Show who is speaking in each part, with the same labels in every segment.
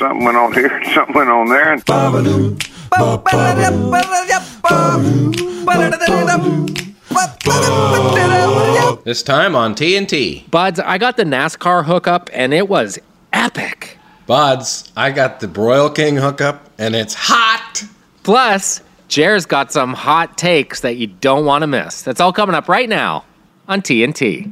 Speaker 1: something went on here, something went on there.
Speaker 2: This time on TNT.
Speaker 3: Buds, I got the NASCAR hookup, and it was epic.
Speaker 2: Buds, I got the Broil King hookup, and it's hot.
Speaker 3: Plus, Jer's got some hot takes that you don't want to miss. That's all coming up right now on TNT.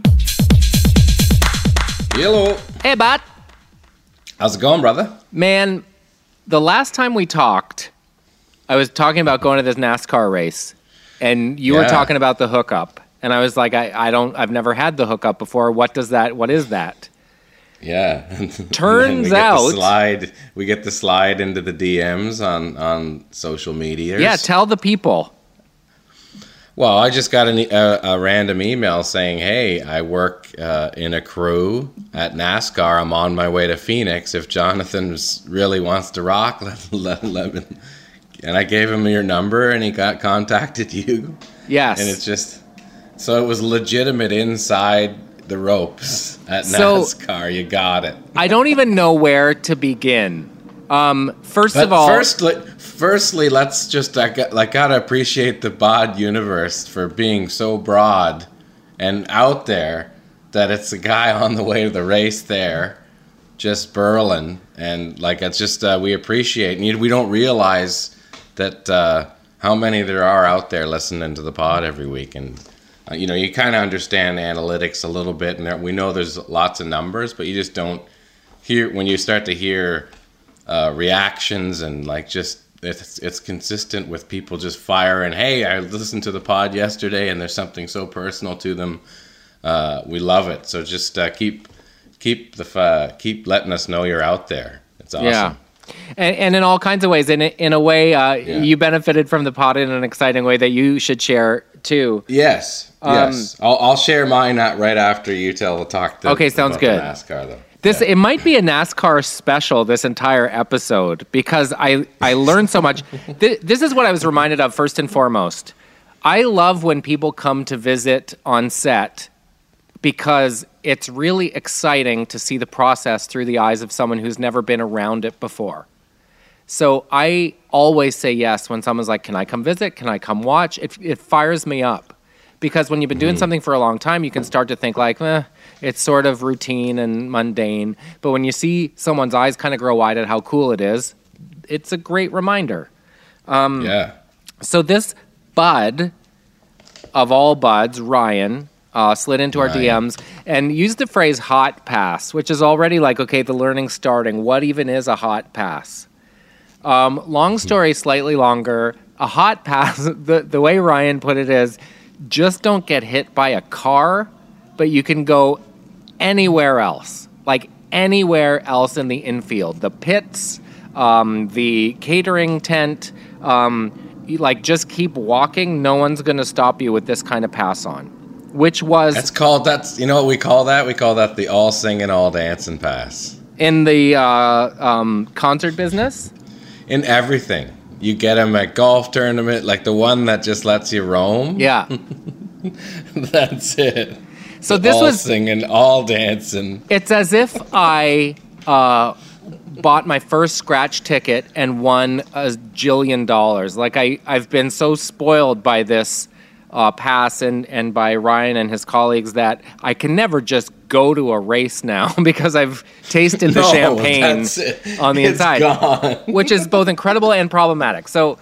Speaker 2: Hello.
Speaker 3: Hey, bud.
Speaker 2: How's it going, brother?
Speaker 3: Man, the last time we talked, I was talking about going to this NASCAR race, and you were talking about the hookup. And I was like, I've never had the hookup before. What is that?
Speaker 2: Yeah.
Speaker 3: Turns out
Speaker 2: we get the slide into the DMs on social media.
Speaker 3: Yeah, tell the people.
Speaker 2: Well, I just got a random email saying, hey, I work in a crew at NASCAR. I'm on my way to Phoenix. If Jonathan really wants to rock, let me. And I gave him your number, and he contacted you.
Speaker 3: Yes.
Speaker 2: And it's just... So it was legitimate inside the ropes at NASCAR. You got it.
Speaker 3: I don't even know where to begin. Firstly,
Speaker 2: let's just gotta appreciate the bod universe for being so broad and out there that it's a guy on the way to the race there, just burling, and it's just we appreciate, and we don't realize that how many there are out there listening to the pod every week, and. You kind of understand analytics a little bit, and we know there's lots of numbers, but you just don't hear when you start to hear reactions and it's consistent with people just firing. Hey, I listened to the pod yesterday, and there's something so personal to them. We love it. So just keep letting us know you're out there. It's awesome.
Speaker 3: Yeah. And in all kinds of ways. In a way, you benefited from the pod in an exciting way that you should share too.
Speaker 2: Yes. I'll share mine right after you talk.
Speaker 3: Okay, sounds good.
Speaker 2: NASCAR though.
Speaker 3: It might be a NASCAR special, this entire episode, because I learned so much. This is what I was reminded of first and foremost. I love when people come to visit on set because it's really exciting to see the process through the eyes of someone who's never been around it before. So I always say yes when someone's like, can I come visit? Can I come watch? It fires me up. Because when you've been doing something for a long time, you can start to think it's sort of routine and mundane. But when you see someone's eyes kind of grow wide at how cool it is, it's a great reminder. So this bud, of all buds, Ryan, slid into our DMs and used the phrase hot pass, which is already the learning starting. What even is a hot pass? Long story, slightly longer. A hot pass, the way Ryan put it is, just don't get hit by a car, but you can go anywhere else. Anywhere else in the infield. The pits, the catering tent, just keep walking. No one's going to stop you with this kind of pass on. Which was...
Speaker 2: you know what we call that? We call that the all singing, all dancing pass.
Speaker 3: In the concert business?
Speaker 2: In everything. You get them at golf tournament, the one that just lets you roam.
Speaker 3: Yeah.
Speaker 2: That's it.
Speaker 3: So this
Speaker 2: all
Speaker 3: was...
Speaker 2: singing, all dancing.
Speaker 3: It's as if I bought my first scratch ticket and won $1 jillion. I've been so spoiled by this pass and by Ryan and his colleagues that I can never just go to a race now because I've tasted the champagne on the inside,
Speaker 2: gone.
Speaker 3: Which is both incredible and problematic. So,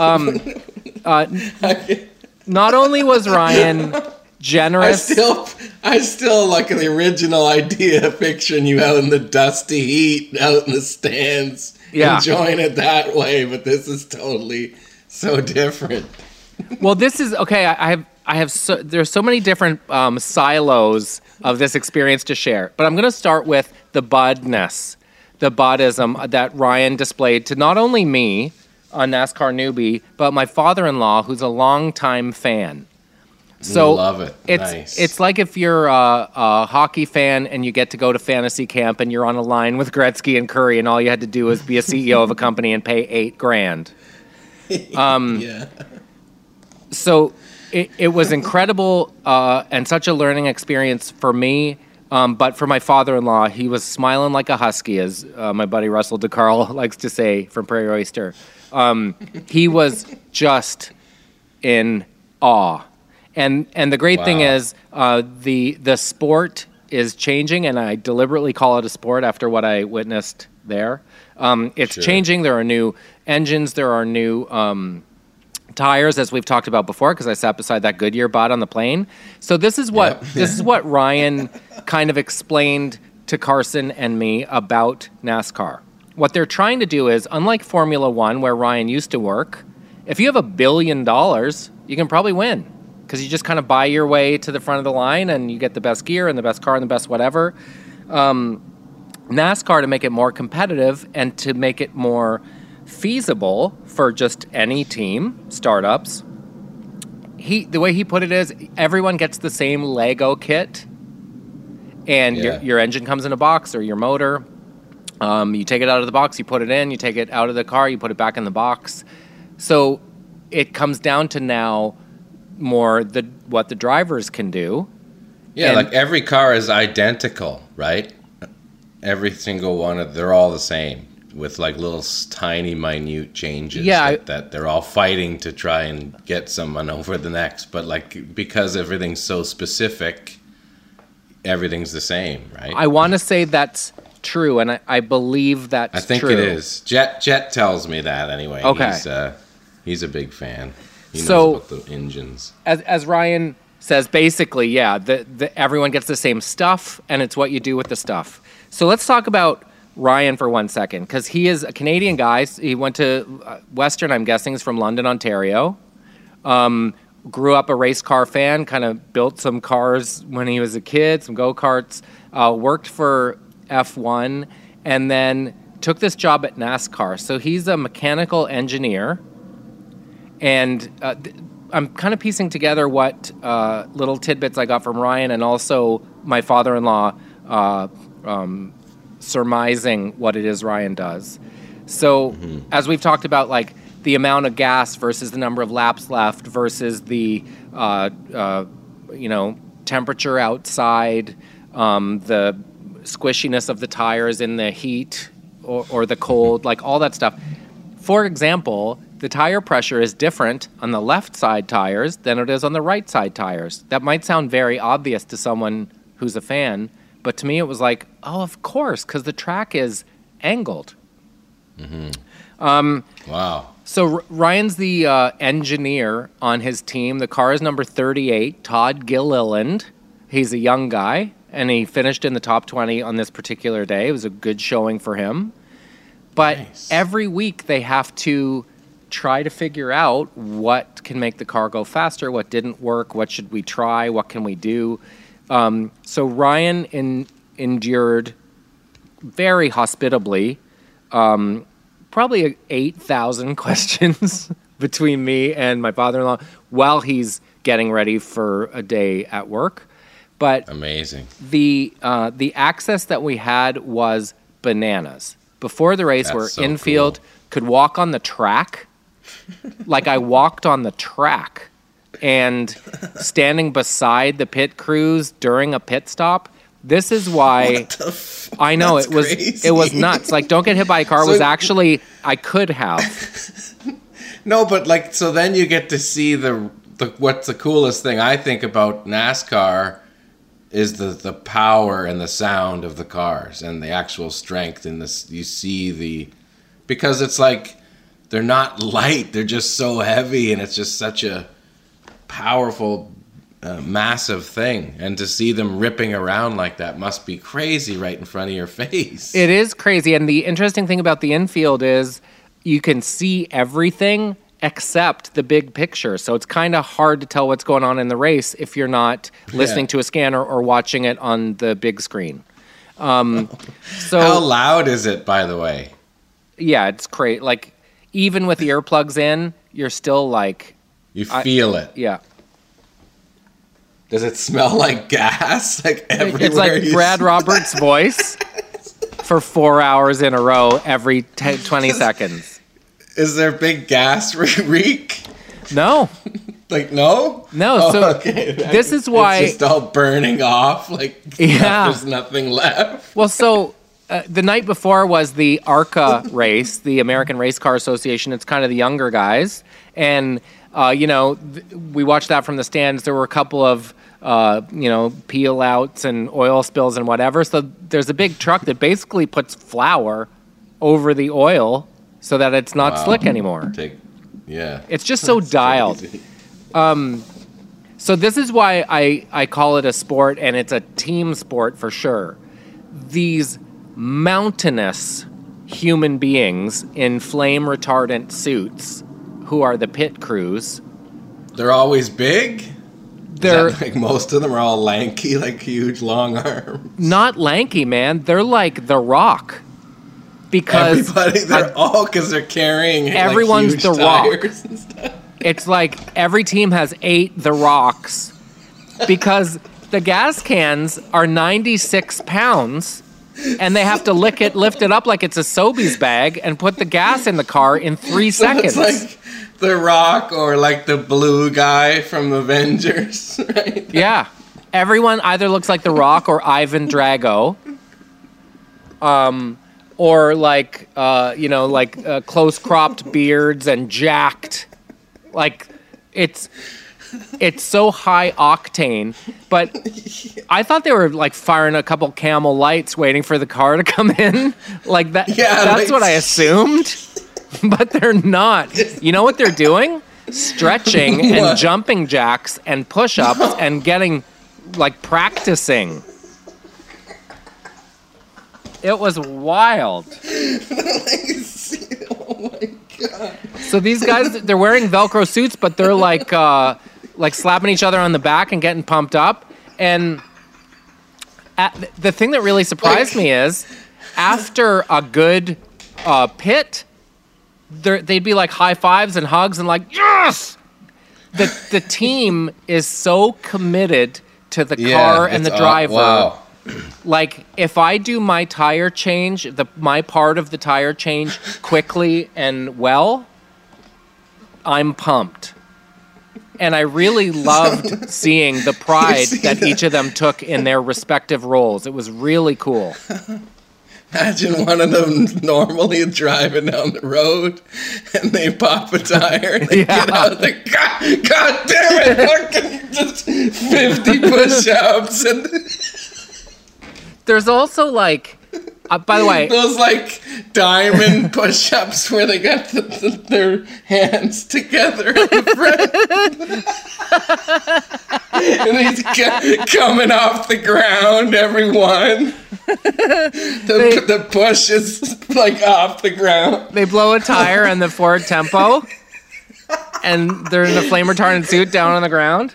Speaker 3: not only was Ryan generous,
Speaker 2: I still like the original idea picturing you out in the dusty heat, out in the stands, enjoying it that way. But this is totally so different.
Speaker 3: Well, this is okay. There's so many different silos of this experience to share, but I'm going to start with the budness, the budism that Ryan displayed to not only me, a NASCAR newbie, but my father-in-law, who's a longtime fan. So
Speaker 2: love it.
Speaker 3: It's like if you're a hockey fan and you get to go to fantasy camp and you're on a line with Gretzky and Curry, and all you had to do was be a CEO of a company and pay $8,000.
Speaker 2: Yeah.
Speaker 3: So it was incredible and such a learning experience for me. But for my father-in-law, he was smiling like a husky, as my buddy Russell DeCarl likes to say from Prairie Oyster. He was just in awe. And the great thing is the sport is changing, and I deliberately call it a sport after what I witnessed there. It's changing. There are new engines. There are new tires, as we've talked about before, because I sat beside that Goodyear bot on the plane. So this is what Ryan kind of explained to Carson and me about NASCAR. What they're trying to do is, unlike Formula One, where Ryan used to work, if you have $1 billion, you can probably win, because you just kind of buy your way to the front of the line and you get the best gear and the best car and the best whatever. NASCAR, to make it more competitive and to make it more feasible for just any team, startups, the way he put it is everyone gets the same Lego kit, and your engine comes in a box, or your motor. You take it out of the box, you put it in, you take it out of the car, you put it back in the box. So it comes down to now more what the drivers can do.
Speaker 2: Yeah, and like every car is identical, right? Every single one they're all the same, with like little tiny minute changes that they're all fighting to try and get someone over the next. But like, because everything's so specific, everything's the same, right? I
Speaker 3: want to say that's true, and I believe that's true.
Speaker 2: I think it is. Jet tells me that anyway.
Speaker 3: Okay.
Speaker 2: He's a big fan. He knows about the engines.
Speaker 3: As Ryan says, basically, everyone gets the same stuff, and it's what you do with the stuff. So let's talk about Ryan for 1 second, because he is a Canadian guy. He went to Western, I'm guessing, is from London, Ontario. Grew up a race car fan, kind of built some cars when he was a kid, some go-karts, worked for F1, and then took this job at NASCAR. So he's a mechanical engineer, and I'm kind of piecing together what little tidbits I got from Ryan, and also my father-in-law surmising what it is Ryan does. So as we've talked about, like the amount of gas versus the number of laps left versus the temperature outside, the squishiness of the tires in the heat or the cold, like all that stuff. For example, the tire pressure is different on the left side tires than it is on the right side tires. That might sound very obvious to someone who's a fan, but to me it was like, oh, of course, because the track is angled.
Speaker 2: Wow.
Speaker 3: So Ryan's the engineer on his team. The car is number 38, Todd Gilliland. He's a young guy, and he finished in the top 20 on this particular day. It was a good showing for him. But every week they have to try to figure out what can make the car go faster, what didn't work, what should we try, what can we do. So Ryan endured very hospitably probably 8,000 questions between me and my father-in-law while he's getting ready for a day at work. But
Speaker 2: amazing.
Speaker 3: The access that we had was bananas. Before the race, we're infield, could walk on the track. Like I walked on the track, and standing beside the pit crews during a pit stop. This is why I know it was nuts. Like, don't get hit by a car was actually I could have.
Speaker 2: No, but like, so then you get to see the what's the coolest thing I think about NASCAR is the power and the sound of the cars and the actual strength in this. You see because it's like they're not light, they're just so heavy, and it's just such a powerful, massive thing. And to see them ripping around like that must be crazy right in front of your face.
Speaker 3: It is crazy, and the interesting thing about the infield is you can see everything except the big picture. So it's kind of hard to tell what's going on in the race if you're not listening to a scanner or watching it on the big screen. So
Speaker 2: how loud is it, by the way?
Speaker 3: Yeah, it's great. Like, even with earplugs in, you're still like...
Speaker 2: You feel it.
Speaker 3: Yeah.
Speaker 2: Does it smell like gas? Like everywhere?
Speaker 3: It's like Brad Roberts' voice for 4 hours in a row every 20 seconds.
Speaker 2: Is there big gas reek?
Speaker 3: No.
Speaker 2: Like, no?
Speaker 3: No, so
Speaker 2: okay.
Speaker 3: this is why...
Speaker 2: It's just all burning off. Like, there's nothing left.
Speaker 3: Well, so the night before was the ARCA race, the American Race Car Association. It's kind of the younger guys. And, we watched that from the stands. There were a couple of, peel outs and oil spills and whatever. So there's a big truck that basically puts flour over the oil so that it's not slick anymore.
Speaker 2: Yeah.
Speaker 3: It's just so dialed.
Speaker 2: Crazy.
Speaker 3: So this is why I call it a sport, and it's a team sport for sure. These mountainous human beings in flame retardant suits, who are the pit crews.
Speaker 2: They're always big?
Speaker 3: They're
Speaker 2: like most of them are all lanky, like huge long arms.
Speaker 3: Not lanky, man. They're like The Rock. Because
Speaker 2: because they're carrying
Speaker 3: everyone's
Speaker 2: huge
Speaker 3: The Rock.
Speaker 2: tires and stuff.
Speaker 3: It's like every team has 8 The Rocks because the gas cans are 96 pounds and they have to lift it up like it's a Sobeys bag and put the gas in the car in 3 seconds.
Speaker 2: It's like The Rock or like the blue guy from Avengers, right?
Speaker 3: Yeah. Everyone either looks like The Rock or Ivan Drago. Or like, close cropped beards and jacked. Like, it's so high octane, but I thought they were like firing a couple Camel Lights waiting for the car to come in. Like that. Yeah, that's what I assumed, but they're not. You know what they're doing? Stretching and jumping jacks and push-ups and getting, like, practicing. It was wild. Oh my God. So these guys, they're wearing Velcro suits, but they're like slapping each other on the back and getting pumped up. And the thing that really surprised me is after a good pit, they'd be like high fives and hugs and like, yes! The team is so committed to the car and the driver.
Speaker 2: Wow.
Speaker 3: Like, if I do my tire change, my part of the tire change quickly and well, I'm pumped. And I really loved seeing the pride that each of them took in their respective roles. It was really cool.
Speaker 2: Imagine one of them normally driving down the road and they pop a tire and they get out of the God damn it! Fucking just 50 push-ups and...
Speaker 3: There's also like, by the way,
Speaker 2: those like diamond push-ups where they got their hands together in the front, and he's coming off the ground. Everyone, the push is like off the ground.
Speaker 3: They blow a tire in the Ford Tempo, and they're in a flame retardant suit down on the ground.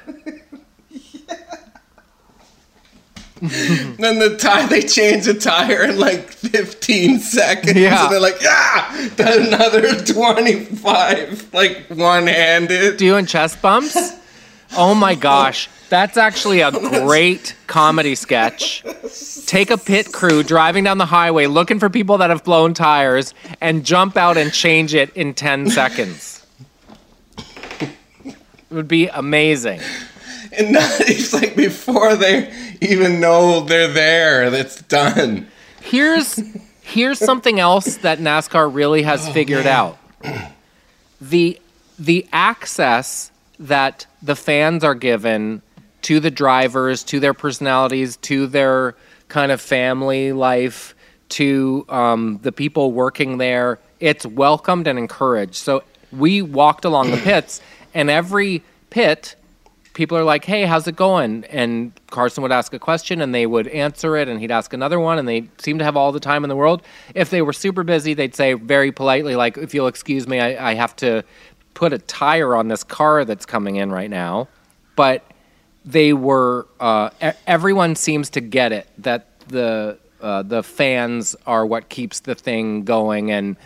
Speaker 2: Then they change the tire in like 15 seconds.
Speaker 3: Yeah.
Speaker 2: And they're like, another 25, like one-handed.
Speaker 3: Doing chest bumps? Oh my gosh. That's actually a great comedy sketch. Take a pit crew driving down the highway looking for people that have blown tires and jump out and change it in 10 seconds. It would be amazing.
Speaker 2: And it's like before they even know they're there, that's done.
Speaker 3: Here's something else that NASCAR really has figured out. The access that the fans are given to the drivers, to their personalities, to their kind of family life, to the people working there, it's welcomed and encouraged. So we walked along the pits, and every pit... people are like, hey, how's it going? And Carson would ask a question, and they would answer it, and he'd ask another one, and they seem to have all the time in the world. If they were super busy, they'd say very politely, like, if you'll excuse me, I have to put a tire on this car that's coming in right now. But they were, everyone seems to get it, that the fans are what keeps the thing going, and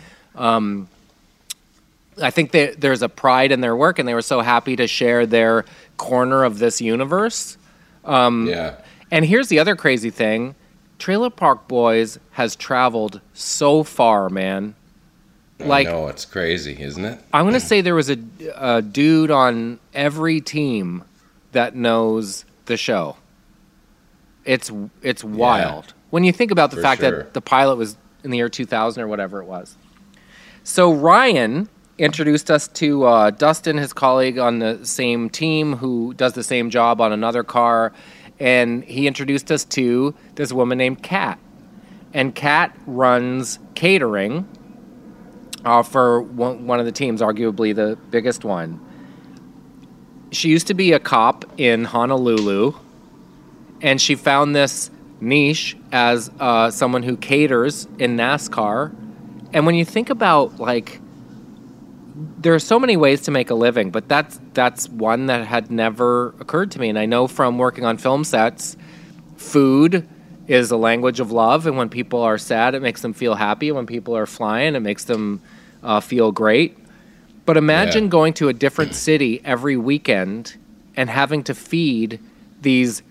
Speaker 3: I think there's a pride in their work, and they were so happy to share their corner of this universe. And here's the other crazy thing. Trailer Park Boys has traveled so far, man. Like,
Speaker 2: I know, it's crazy, isn't it?
Speaker 3: I'm going to say there was a dude on every team that knows the show. It's wild. When you think about the fact that the pilot was in the year 2000 or whatever it was. So Ryan introduced us to Dustin, his colleague on the same team who does the same job on another car. And he introduced us to this woman named Kat. And Kat runs catering for one of the teams, arguably the biggest one. She used to be a cop in Honolulu, and she found this niche as someone who caters in NASCAR. And when you think about, like, there are so many ways to make a living, but that's one that had never occurred to me. And I know from working on film sets, food is a language of love, and when people are sad, it makes them feel happy. When people are flying, it makes them feel great. But imagine going to a different city every weekend and having to feed the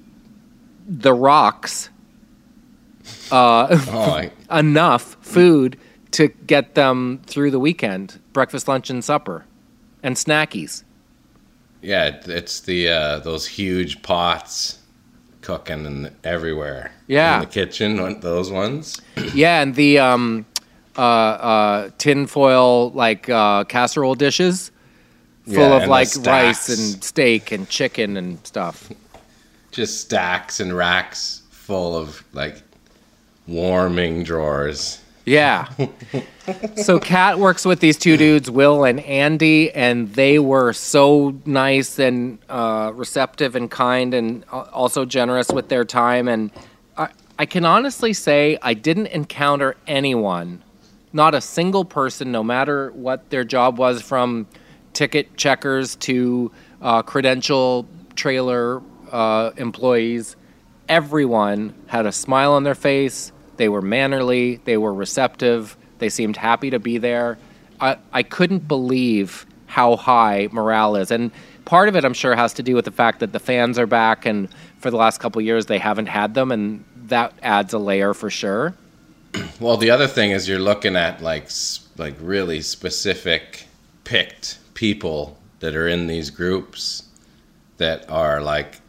Speaker 3: rocks enough food to get them through the weekend, breakfast, lunch, and supper, and snackies.
Speaker 2: Yeah, it's the those huge pots cooking everywhere.
Speaker 3: Yeah,
Speaker 2: in the kitchen, those ones.
Speaker 3: Yeah, and the tinfoil casserole dishes full of rice and steak and chicken and stuff.
Speaker 2: Just stacks and racks full of warming drawers.
Speaker 3: Yeah. So Kat works with these two dudes, Will and Andy, and they were so nice and receptive and kind and also generous with their time. And I can honestly say I didn't encounter anyone, not a single person, no matter what their job was, from ticket checkers to credential trailer employees. Everyone had a smile on their face. They were mannerly. They were receptive. They seemed happy to be there. I couldn't believe how high morale is. And part of it, I'm sure, has to do with the fact that the fans are back, and for the last couple of years, they haven't had them, and that adds a layer for sure.
Speaker 2: Well, the other thing is you're looking at really specific picked people that are in these groups that are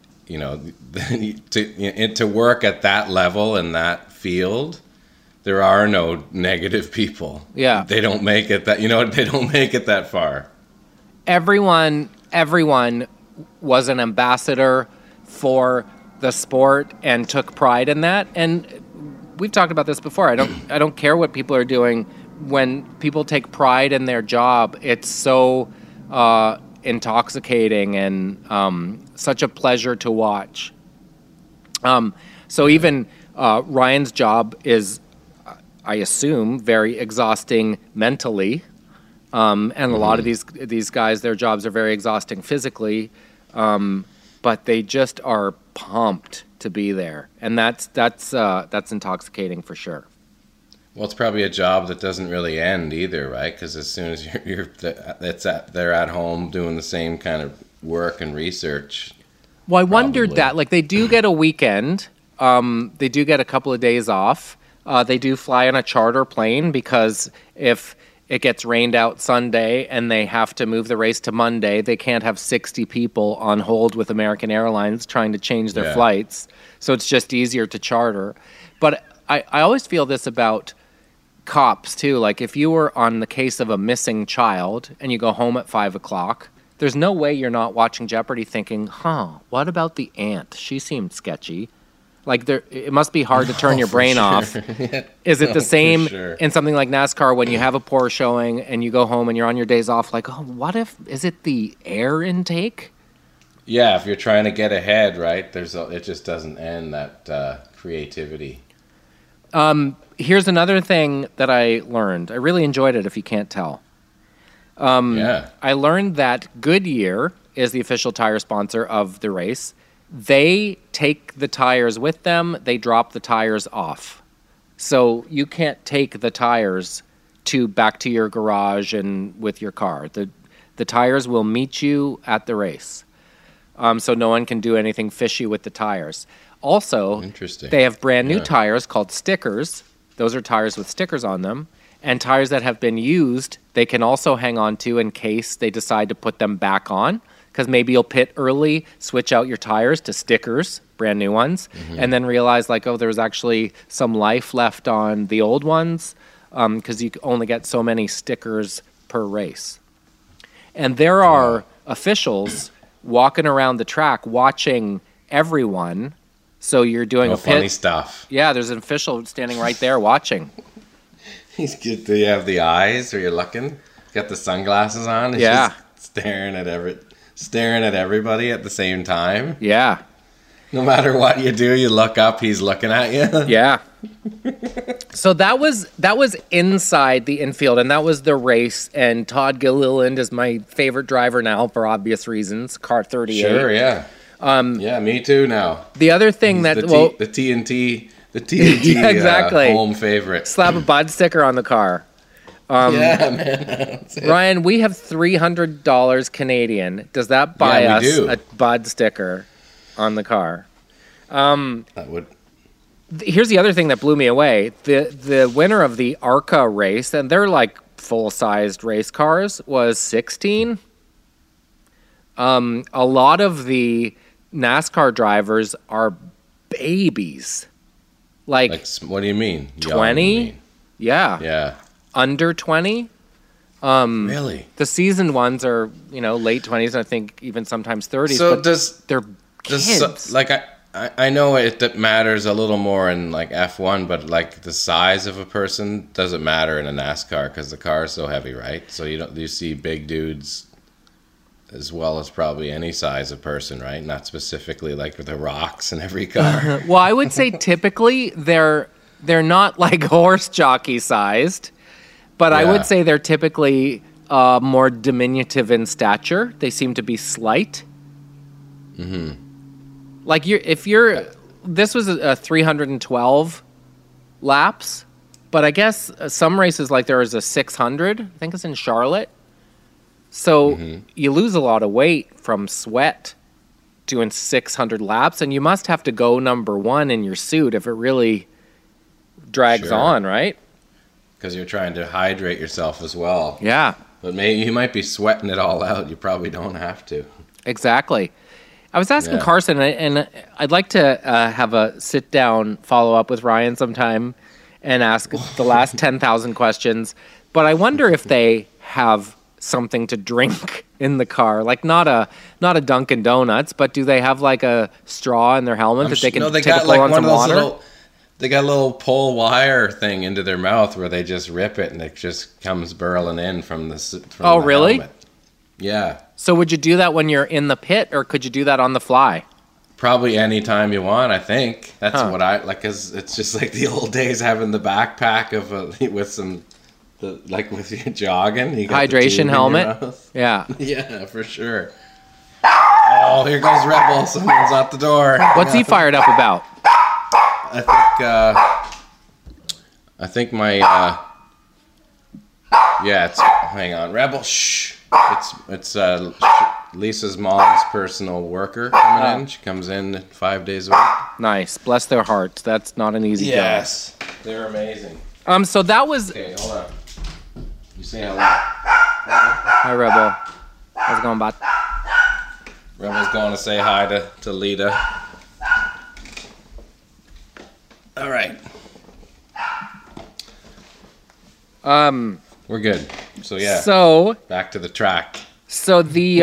Speaker 2: to work at that level in that field, there are no negative people.
Speaker 3: Yeah.
Speaker 2: They don't make it they don't make it that far.
Speaker 3: Everyone was an ambassador for the sport and took pride in that. And we've talked about this before. I don't care what people are doing. When people take pride in their job, it's so intoxicating and such a pleasure to watch. So even Ryan's job is, I assume, very exhausting mentally, and a lot of these guys, their jobs are very exhausting physically, but they just are pumped to be there, and that's intoxicating for sure.
Speaker 2: Well, it's probably a job that doesn't really end either, right? Because as soon as they're at home doing the same kind of work and research.
Speaker 3: Well, I wondered that. They do get a weekend. They do get a couple of days off. They do fly on a charter plane because if it gets rained out Sunday and they have to move the race to Monday, they can't have 60 people on hold with American Airlines trying to change their flights. So it's just easier to charter. But I always feel this about cops, too. If you were on the case of a missing child and you go home at 5 o'clock, there's no way you're not watching Jeopardy thinking, what about the aunt? She seemed sketchy. It must be hard to turn your brain off. Yeah. Is it the same in something like NASCAR when you have a poor showing and you go home and you're on your days off? Is it the air intake?
Speaker 2: Yeah, if you're trying to get ahead, right? It just doesn't end, that creativity.
Speaker 3: Here's another thing that I learned. I really enjoyed it, if you can't tell. I learned that Goodyear is the official tire sponsor of the race. They take the tires with them. They drop the tires off. So you can't take the tires back to your garage and with your car. The tires will meet you at the race. So no one can do anything fishy with the tires. Also, they have brand new tires called stickers. Those are tires with stickers on them. And tires that have been used, they can also hang on to in case they decide to put them back on. Because maybe you'll pit early, switch out your tires to stickers, brand new ones, and then realize like, oh, there's actually some life left on the old ones, because you only get so many stickers per race. And there are officials walking around the track watching everyone. So you're doing a pit.
Speaker 2: Funny stuff.
Speaker 3: Yeah, there's an official standing right there watching.
Speaker 2: He's good. Do you have the eyes, or you're looking? Got the sunglasses on. He's
Speaker 3: Yeah.
Speaker 2: just staring at everybody at the same time.
Speaker 3: Yeah.
Speaker 2: No matter what you do, you look up, he's looking at you.
Speaker 3: Yeah. So that was inside the infield, and that was the race. And Todd Gilliland is my favorite driver now for obvious reasons. Car 38.
Speaker 2: Sure, yeah. Yeah, me too now.
Speaker 3: The other thing
Speaker 2: He's
Speaker 3: that
Speaker 2: the TNT
Speaker 3: Yeah, exactly.
Speaker 2: home favorite.
Speaker 3: slap a Bud sticker on the car.
Speaker 2: Yeah, man. That's it.
Speaker 3: Ryan, we have $300 Canadian. Does that buy
Speaker 2: Yeah, we
Speaker 3: us
Speaker 2: do.
Speaker 3: a Bud sticker on the car?
Speaker 2: That would.
Speaker 3: Here's the other thing that blew me away. The winner of the ARCA race, and they're like full-sized race cars, was 16. A lot of the NASCAR drivers are babies.
Speaker 2: Like, what do you mean? Young,
Speaker 3: 20?
Speaker 2: you mean?
Speaker 3: Yeah.
Speaker 2: Yeah.
Speaker 3: Under 20.
Speaker 2: Really?
Speaker 3: The seasoned ones are, late 20s, I think even sometimes 30s.
Speaker 2: So
Speaker 3: but
Speaker 2: does
Speaker 3: they're kids.
Speaker 2: I know that matters a little more in like F1, but like the size of a person doesn't matter in a NASCAR because the car is so heavy, right? So you see big dudes as well as probably any size of person, right? Not specifically like the rocks in every car.
Speaker 3: Well, I would say typically they're not like horse jockey sized, but I
Speaker 2: Yeah.
Speaker 3: would say they're typically more diminutive in stature. They seem to be slight. Mm-hmm. Like this was a 312 laps, but I guess some races like there was a 600. I think it's in Charlotte. So you lose a lot of weight from sweat doing 600 laps, and you must have to go number one in your suit if it really drags
Speaker 2: Sure.
Speaker 3: on, right?
Speaker 2: Because you're trying to hydrate yourself as well.
Speaker 3: Yeah,
Speaker 2: But maybe you might be sweating it all out. You probably don't have to.
Speaker 3: exactly. I was asking
Speaker 2: Yeah.
Speaker 3: Carson, and I'd like to have a sit-down follow-up with Ryan sometime and ask the last 10,000 questions, but I wonder if they have something to drink in the car, like not a Dunkin' Donuts, but do they have like a straw in their helmet that they can
Speaker 2: they
Speaker 3: take a
Speaker 2: got
Speaker 3: pull
Speaker 2: like
Speaker 3: on
Speaker 2: one
Speaker 3: some
Speaker 2: of those
Speaker 3: water?
Speaker 2: little. They got a little pull wire thing into their mouth where they just rip it and it just comes burling in from the.
Speaker 3: Oh, really?
Speaker 2: Helmet. Yeah,
Speaker 3: So would you do that when you're in the pit, or could you do that on the fly?
Speaker 2: probably any time you want. I think that's
Speaker 3: Huh.
Speaker 2: what I like. Cause it's just like the old days having the backpack of with some, like with your jogging, you got the
Speaker 3: Hydration
Speaker 2: tube in your
Speaker 3: helmet?
Speaker 2: mouth.
Speaker 3: Yeah.
Speaker 2: Yeah, for sure. Oh, here goes Rebel. Someone's at the door.
Speaker 3: What's he fired up about?
Speaker 2: I think my hang on, Rebel. Shh. It's Lisa's mom's personal worker coming in. She comes in 5 days a week.
Speaker 3: Nice. Bless their hearts. That's not an easy
Speaker 2: Yes, they're amazing.
Speaker 3: job. So that was
Speaker 2: Okay, hold on. You say hello.
Speaker 3: Hi, Rebel. How's it going, bud?
Speaker 2: Rebel's going to say hi to Lita. All right. We're good. So yeah,
Speaker 3: So
Speaker 2: back to the track.
Speaker 3: So the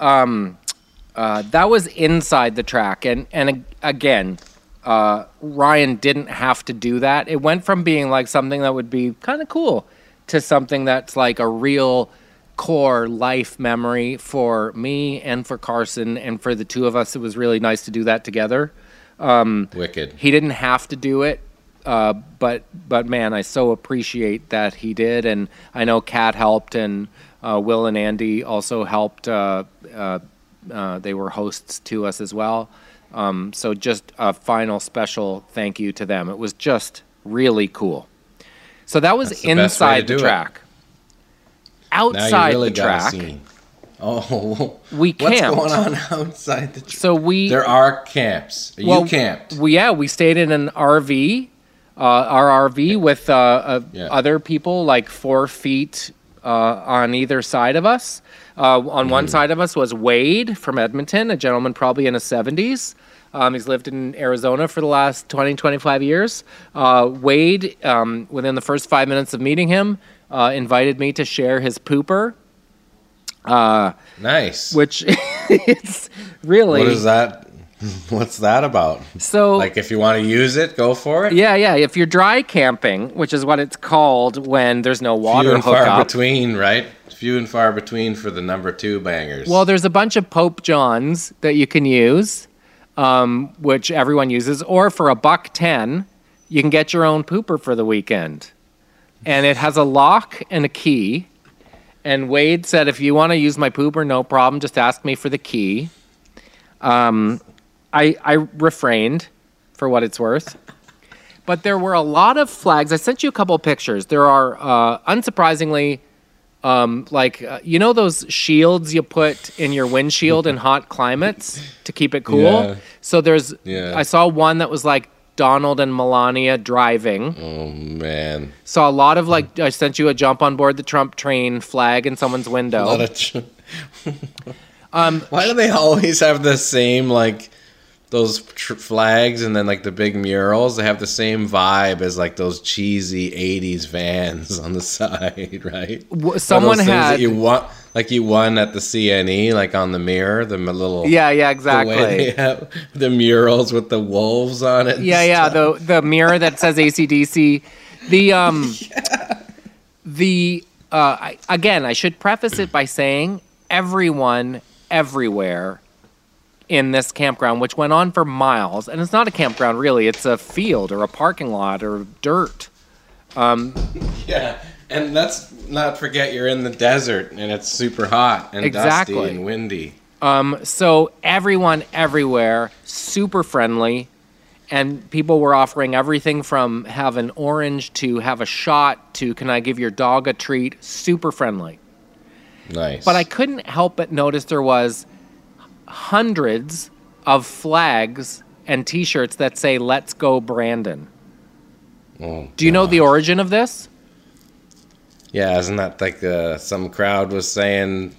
Speaker 3: that was inside the track, and again, Ryan didn't have to do that. It went from being like something that would be kind of cool to something that's like a real core life memory for me and for Carson and for the two of us. It was really nice to do that together.
Speaker 2: Wicked.
Speaker 3: He didn't have to do it, but man, I so appreciate that he did, and I know Kat helped, and Will and Andy also helped. They were hosts to us as well. So just a final special thank you to them. It was just really cool. So that was
Speaker 2: That's the best way to
Speaker 3: inside the
Speaker 2: do it.
Speaker 3: track.
Speaker 2: Now
Speaker 3: Outside
Speaker 2: you really
Speaker 3: the
Speaker 2: got a
Speaker 3: track,
Speaker 2: scene. Oh,
Speaker 3: we
Speaker 2: what's
Speaker 3: camped.
Speaker 2: going on outside the track?
Speaker 3: So we
Speaker 2: There are camps. You camped.
Speaker 3: We stayed in an RV. our RV with
Speaker 2: Yeah.
Speaker 3: other people, like 4 feet on either side of us. On one side of us was Wade from Edmonton, a gentleman probably in his 70s. He's lived in Arizona for the last 20, 25 years. Wade, within the first 5 minutes of meeting him, invited me to share his pooper.
Speaker 2: Nice.
Speaker 3: Which it's really...
Speaker 2: What is that? What's that about?
Speaker 3: So,
Speaker 2: like, if you want to use it, go for it?
Speaker 3: yeah. If you're dry camping, which is what it's called when there's no water
Speaker 2: Few and far
Speaker 3: hookup.
Speaker 2: between, right? Few and far between for the number 2 bangers.
Speaker 3: Well, there's a bunch of Pope Johns that you can use, which everyone uses. Or for $1.10, you can get your own pooper for the weekend. And it has a lock and a key. And Wade said, if you want to use my pooper, no problem. Just ask me for the key. I refrained, for what it's worth. But there were a lot of flags. I sent you a couple of pictures. There are, unsurprisingly, you know those shields you put in your windshield in hot climates to keep it cool?
Speaker 2: Yeah.
Speaker 3: So
Speaker 2: Yeah.
Speaker 3: I saw one that was like Donald and Melania driving.
Speaker 2: Oh, man.
Speaker 3: Saw a lot of I sent you a jump on board the Trump train flag in someone's window.
Speaker 2: Why do they always have the same, those flags and then, the big murals? They have the same vibe as, those cheesy 80s vans on the side, right?
Speaker 3: Someone
Speaker 2: had...
Speaker 3: had...
Speaker 2: you won at the CNE, on the mirror, the little...
Speaker 3: Yeah, exactly.
Speaker 2: The way they have the murals with the wolves on it.
Speaker 3: Yeah, the mirror that says AC/DC. Again, I should preface it by saying everyone, everywhere in this campground, which went on for miles, and it's not a campground really, it's a field or a parking lot or dirt.
Speaker 2: Yeah, and let's not forget you're in the desert and it's super hot and
Speaker 3: Exactly.
Speaker 2: dusty and windy.
Speaker 3: So everyone everywhere, super friendly, and people were offering everything from have an orange to have a shot to can I give your dog a treat, super friendly.
Speaker 2: Nice.
Speaker 3: But I couldn't help but notice there was hundreds of flags and T-shirts that say "Let's go Brandon."
Speaker 2: Oh,
Speaker 3: Do you know the
Speaker 2: gosh.
Speaker 3: origin of this?
Speaker 2: Yeah, isn't that some crowd was saying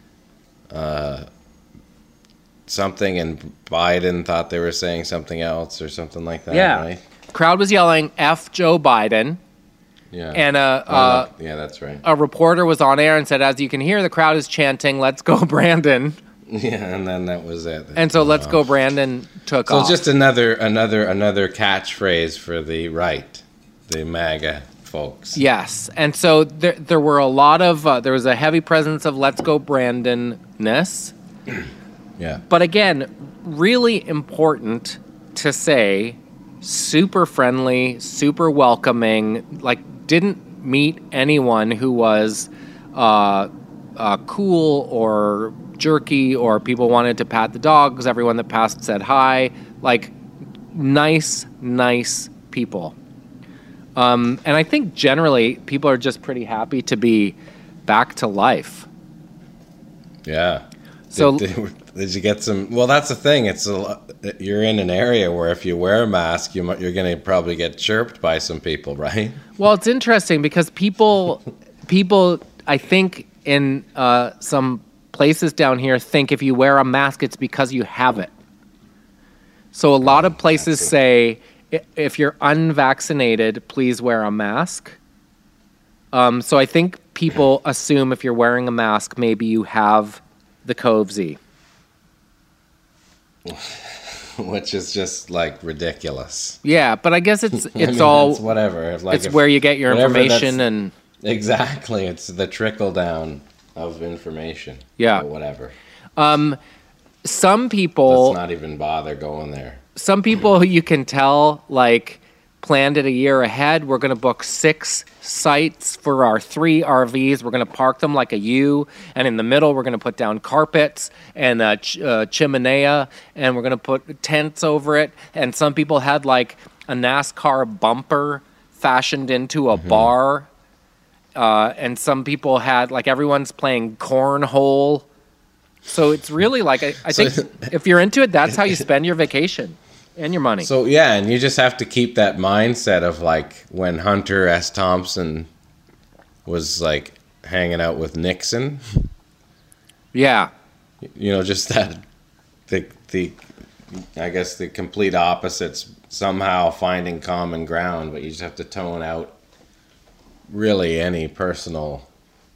Speaker 2: something and Biden thought they were saying something else or something like that, right?
Speaker 3: Crowd was yelling "F Joe Biden,"
Speaker 2: Yeah.
Speaker 3: and
Speaker 2: yeah, that's right.
Speaker 3: a reporter was on air and said, "As you can hear, the crowd is chanting, 'Let's go Brandon.'"
Speaker 2: Yeah, and then that was it.
Speaker 3: And so "Let's go Brandon" took
Speaker 2: So
Speaker 3: off.
Speaker 2: just another catchphrase for the right, the MAGA folks.
Speaker 3: Yes, and so there were a lot of there was a heavy presence of "Let's go Brandon"ness.
Speaker 2: Yeah.
Speaker 3: But again, really important to say, super friendly, super welcoming. Didn't meet anyone who was cool or jerky or people wanted to pat the dogs. Everyone that passed said hi. Nice people. And I think generally people are just pretty happy to be back to life.
Speaker 2: Yeah.
Speaker 3: So
Speaker 2: did you get some? Well, that's the thing. You're in an area where if you wear a mask, you're going to probably get chirped by some people, right?
Speaker 3: Well, it's interesting because people, I think in some places down here think if you wear a mask, it's because you have it. So a lot of places say if you're unvaccinated, please wear a mask. So I think people assume if you're wearing a mask, maybe you have the COVZ.
Speaker 2: Which is just ridiculous.
Speaker 3: Yeah, but I guess it's
Speaker 2: It's whatever.
Speaker 3: It's where you get your information and
Speaker 2: exactly. It's the trickle down of information.
Speaker 3: Yeah.
Speaker 2: Or whatever.
Speaker 3: Some people
Speaker 2: Let's not even bother going there.
Speaker 3: Some people you can tell planned it a year ahead. We're going to book 6 sites for our 3 RVs. We're going to park them like a U, and in the middle we're going to put down carpets and a chimenea, and we're going to put tents over it. And some people had a NASCAR bumper fashioned into a bar, and some people had everyone's playing cornhole. So it's really I think if you're into it, that's how you spend your vacation. And your money.
Speaker 2: So yeah, and you just have to keep that mindset of like when Hunter S. Thompson was like hanging out with Nixon.
Speaker 3: Yeah.
Speaker 2: You know, just that the I guess the complete opposites somehow finding common ground, but you just have to tone out really any personal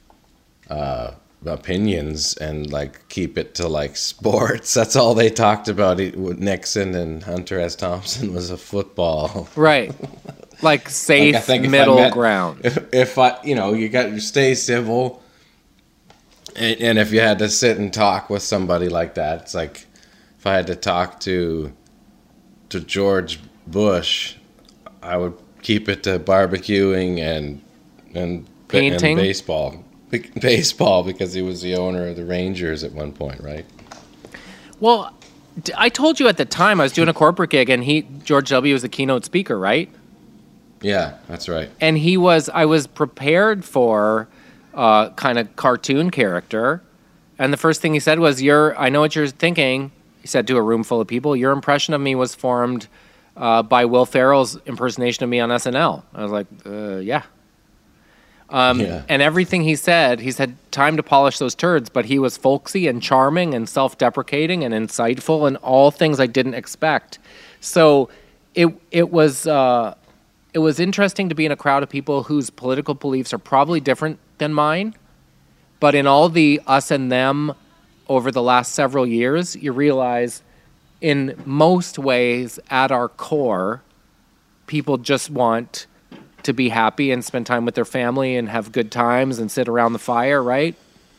Speaker 2: opinions and like keep it to like sports. That's all they talked about. Nixon and Hunter S. Thompson was a football.
Speaker 3: Right. Like safe
Speaker 2: Like, I think
Speaker 3: middle ground.
Speaker 2: If I, you know, you stay civil, and if you had to sit and talk with somebody like that, it's like if I had to talk to George Bush, I would keep it to barbecuing and
Speaker 3: Painting,
Speaker 2: and baseball because he was the owner of the Rangers at one point, right?
Speaker 3: Well, I told you at the time I was doing a corporate gig, and George W. was the keynote speaker, right?
Speaker 2: Yeah, that's right.
Speaker 3: And I was prepared for kind of cartoon character, and the first thing he said was, I know what you're thinking. He said to a room full of people, your impression of me was formed by Will Ferrell's impersonation of me on SNL. I was like, yeah.
Speaker 2: Yeah.
Speaker 3: And everything he said, he's had time to polish those turds, but he was folksy and charming and self-deprecating and insightful and all things I didn't expect. So it was interesting to be in a crowd of people whose political beliefs are probably different than mine, but in all the us and them over the last several years, you realize in most ways at our core, people just want to be happy and spend time with their family and have good times and sit around the fire, right?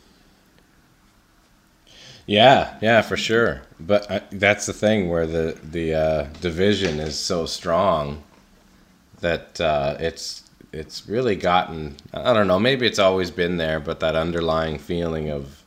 Speaker 2: Yeah, for sure. But that's the thing where the division is so strong that it's really gotten, I don't know, maybe it's always been there, but that underlying feeling of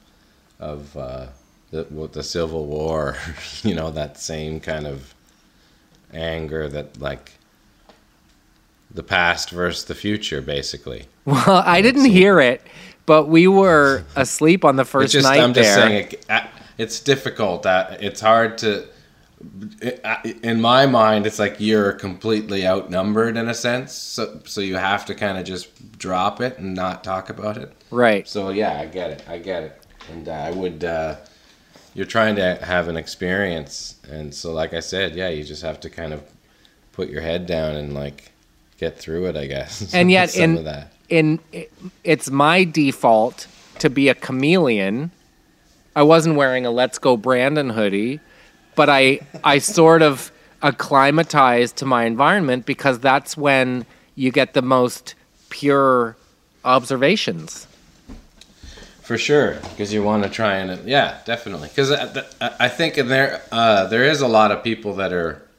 Speaker 2: the Civil War, you know, that same kind of anger that like the past versus the future, basically.
Speaker 3: Well, I didn't hear it, but we were asleep on the first night
Speaker 2: I'm just
Speaker 3: there.
Speaker 2: saying it's difficult. It's hard to, in my mind, it's like you're completely outnumbered in a sense. So you have to kind of just drop it and not talk about it.
Speaker 3: Right.
Speaker 2: So yeah, I get it. And I would, you're trying to have an experience. And so like I said, yeah, you just have to kind of put your head down and like get through it, I guess.
Speaker 3: And yet
Speaker 2: some of that.
Speaker 3: It's my default to be a chameleon. I wasn't wearing a Let's Go Brandon hoodie, but I sort of acclimatized to my environment because that's when you get the most pure observations.
Speaker 2: For sure, because you want to try and yeah, definitely. Because I think in there is a lot of people that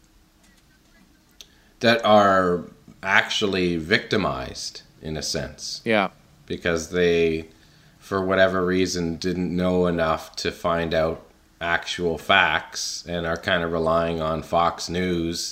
Speaker 2: are actually victimized in a sense.
Speaker 3: Yeah.
Speaker 2: Because they, for whatever reason, didn't know enough to find out actual facts and are kind of relying on Fox News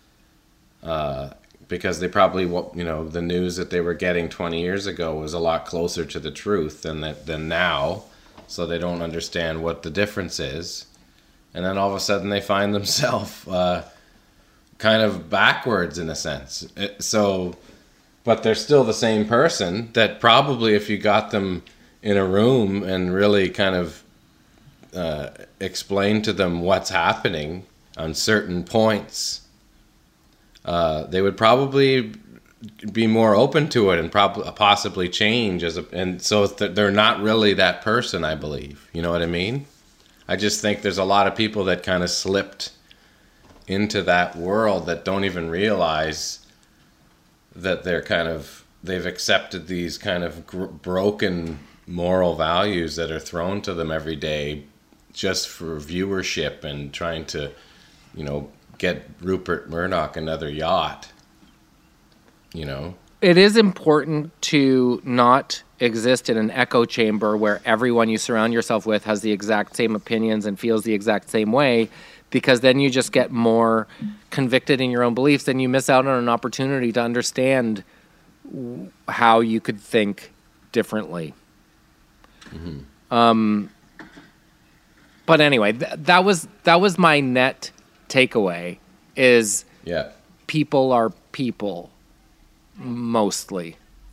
Speaker 2: because they probably, you know, the news that they were getting 20 years ago was a lot closer to the truth than now, so they don't understand what the difference is. And then all of a sudden they find themselves kind of backwards in a sense. But they're still the same person that probably if you got them in a room and really kind of explain to them what's happening on certain points, they would probably be more open to it and possibly change and so they're not really that person, I believe. You know what I mean? I just think there's a lot of people that kind of slipped into that world that don't even realize that they've accepted these kind of broken moral values that are thrown to them every day just for viewership and trying to, you know, get Rupert Murdoch another yacht, you know?
Speaker 3: It is important to not exist in an echo chamber where everyone you surround yourself with has the exact same opinions and feels the exact same way, because then you just get more convicted in your own beliefs and you miss out on an opportunity to understand how you could think differently. Mm-hmm. But anyway, that was my net takeaway. is
Speaker 2: Yeah.
Speaker 3: people are people, mostly.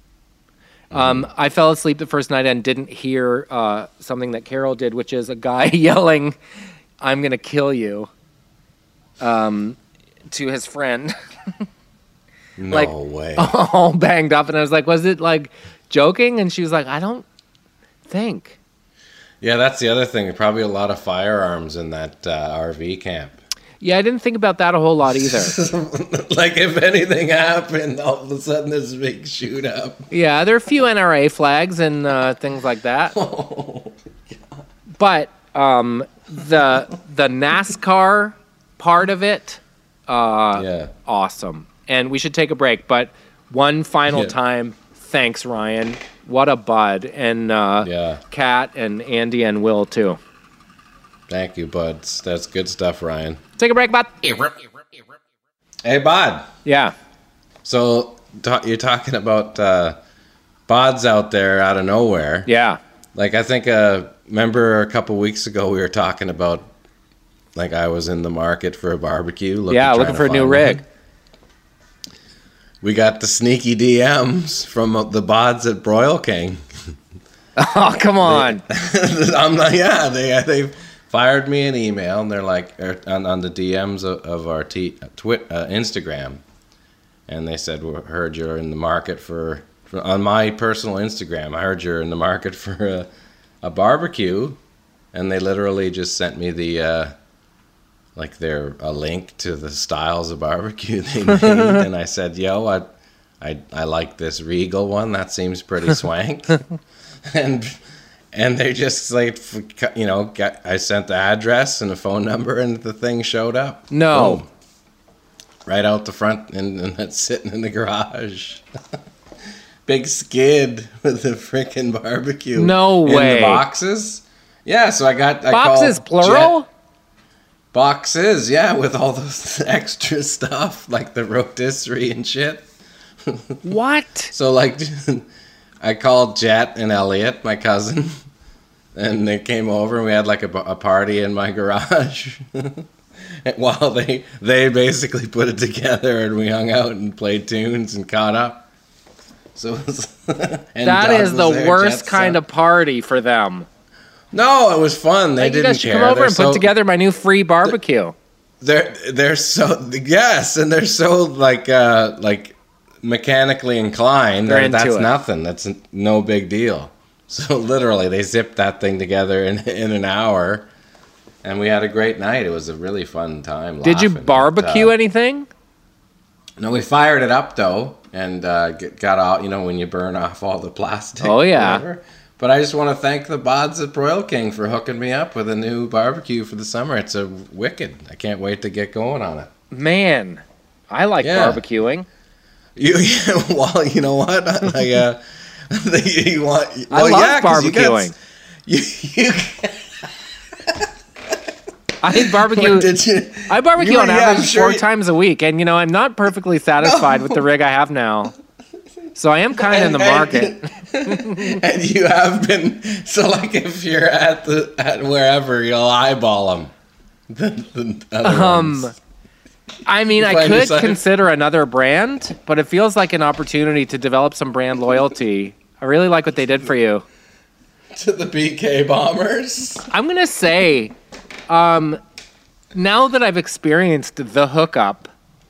Speaker 3: I fell asleep the first night and didn't hear something that Carol did, which is a guy yelling, "I'm going to kill you," to his friend.
Speaker 2: No way.
Speaker 3: All banged up. And I was like, was it like joking? And she was like, I don't think.
Speaker 2: Yeah, that's the other thing. Probably a lot of firearms in that RV camp.
Speaker 3: Yeah, I didn't think about that a whole lot either.
Speaker 2: Like, if anything happened, all of a sudden there's a big shoot up.
Speaker 3: Yeah, there are a few NRA flags and things like that.
Speaker 2: Oh,
Speaker 3: But the NASCAR part of it,
Speaker 2: yeah.
Speaker 3: awesome. And we should take a break. But one final time, thanks, Ryan. What a bud. And Kat and Andy and Will, too.
Speaker 2: Thank you, buds. That's good stuff, Ryan.
Speaker 3: Take a break, bud.
Speaker 2: Hey, Bod.
Speaker 3: Yeah.
Speaker 2: So you're talking about bods out there out of nowhere.
Speaker 3: Yeah.
Speaker 2: Like, I think, remember a couple weeks ago we were talking about, like, I was in the market for a barbecue.
Speaker 3: Looking for a new rig.
Speaker 2: We got the sneaky DMs from the bods at Broil King.
Speaker 3: Oh, come on.
Speaker 2: They fired me an email, and they're like, on the DMs of our Instagram, and they said, "We heard you're in the market for on my personal Instagram. I heard you're in the market for a barbecue," and they literally just sent me the a link to the styles of barbecue they made, and I said, "Yo, I like this Regal one. That seems pretty swank," And they just like, I sent the address and a phone number, and the thing showed up.
Speaker 3: No.
Speaker 2: Boom. Right out the front, and it's sitting in the garage. Big skid with the freaking barbecue.
Speaker 3: No way.
Speaker 2: In the boxes. Yeah, so I
Speaker 3: boxes, plural?
Speaker 2: Boxes, yeah, with all those extra stuff, like the rotisserie and shit.
Speaker 3: What?
Speaker 2: So, like, I called Jet and Elliot, my cousin, and they came over, and we had like a party in my garage while they basically put it together, and we hung out and played tunes and caught up. So it was,
Speaker 3: that is the worst kind of party for them.
Speaker 2: No, it was fun. They didn't care. You guys should
Speaker 3: come over and put together my new free barbecue.
Speaker 2: They're so, yes, and they're so like mechanically inclined. That's nothing. That's no big deal. So literally, they zipped that thing together in an hour, and we had a great night. It was a really fun time.
Speaker 3: Did you barbecue anything?
Speaker 2: No, we fired it up though, and got out. You know, when you burn off all the plastic.
Speaker 3: Oh yeah.
Speaker 2: Whatever. But I just want to thank the bods at Broil King for hooking me up with a new barbecue for the summer. It's a wicked. I can't wait to get going on it.
Speaker 3: Man, I like barbecuing.
Speaker 2: Well, you know what? I
Speaker 3: love barbecuing. I barbecue. I barbecue on average 4 times a week, and I'm not perfectly satisfied with the rig I have now. So I am kind of in the market.
Speaker 2: And you have been. So, like, if you're at wherever, you'll eyeball them. The other ones.
Speaker 3: I mean, I could consider another brand, but it feels like an opportunity to develop some brand loyalty. I really like what they did for you.
Speaker 2: To the BK Bombers?
Speaker 3: I'm going to say, now that I've experienced the hookup,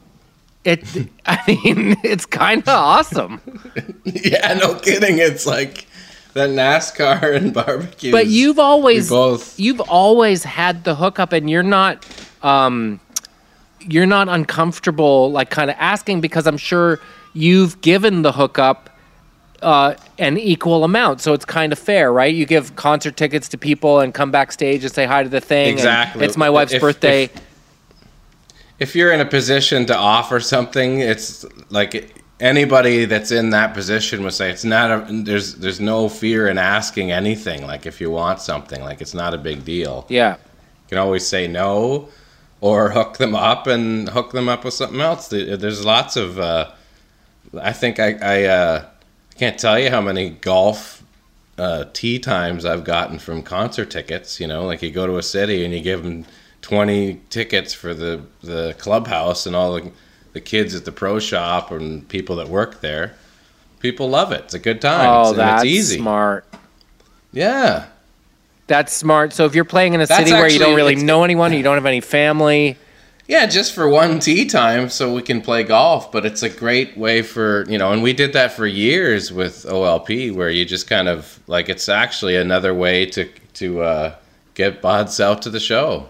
Speaker 3: it's kind of awesome.
Speaker 2: Yeah, no kidding. It's like that NASCAR and barbecue.
Speaker 3: But you've always had the hookup, and you're not uncomfortable, like, kind of asking, because I'm sure you've given the hookup an equal amount, so it's kind of fair, right? You give concert tickets to people and come backstage and say hi to the thing.
Speaker 2: Exactly.
Speaker 3: It's my wife's birthday.
Speaker 2: If you're in a position to offer something, it's like anybody that's in that position would say it's not there's no fear in asking anything. Like, if you want something, like, it's not a big deal.
Speaker 3: Yeah.
Speaker 2: You can always say no, or hook them up with something else. There's lots of I think I can't tell you how many golf tee times I've gotten from concert tickets. Like, you go to a city and you give them 20 tickets for the clubhouse and all the kids at the pro shop and people that work there. People love it. It's a good time.
Speaker 3: Oh,
Speaker 2: and
Speaker 3: that's
Speaker 2: it's easy.
Speaker 3: smart.
Speaker 2: Yeah.
Speaker 3: That's smart. So if you're playing in a
Speaker 2: That's
Speaker 3: city where you don't
Speaker 2: actually-
Speaker 3: really
Speaker 2: it's-
Speaker 3: know anyone, you don't have any family.
Speaker 2: Yeah, just for one tee time so we can play golf. But it's a great way for, and we did that for years with OLP where you just kind of, like, it's actually another way to get buds out to the show.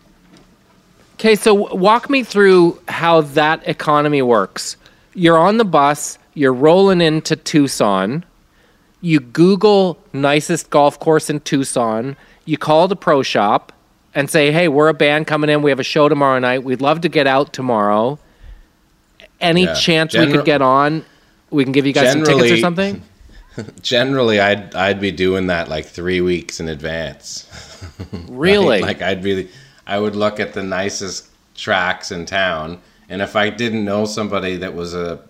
Speaker 3: Okay, so walk me through how that economy works. You're on the bus, you're rolling into Tucson, you Google nicest golf course in Tucson, you call the pro shop and say, hey, we're a band coming in, we have a show tomorrow night, we'd love to get out tomorrow. Any
Speaker 2: Yeah.
Speaker 3: chance we could get on? We can give you guys some tickets or
Speaker 2: Generally-
Speaker 3: something?
Speaker 2: Generally, I'd be doing that like 3 weeks in advance.
Speaker 3: Really?
Speaker 2: Like I would look at the nicest tracks in town, and if I didn't know somebody that was a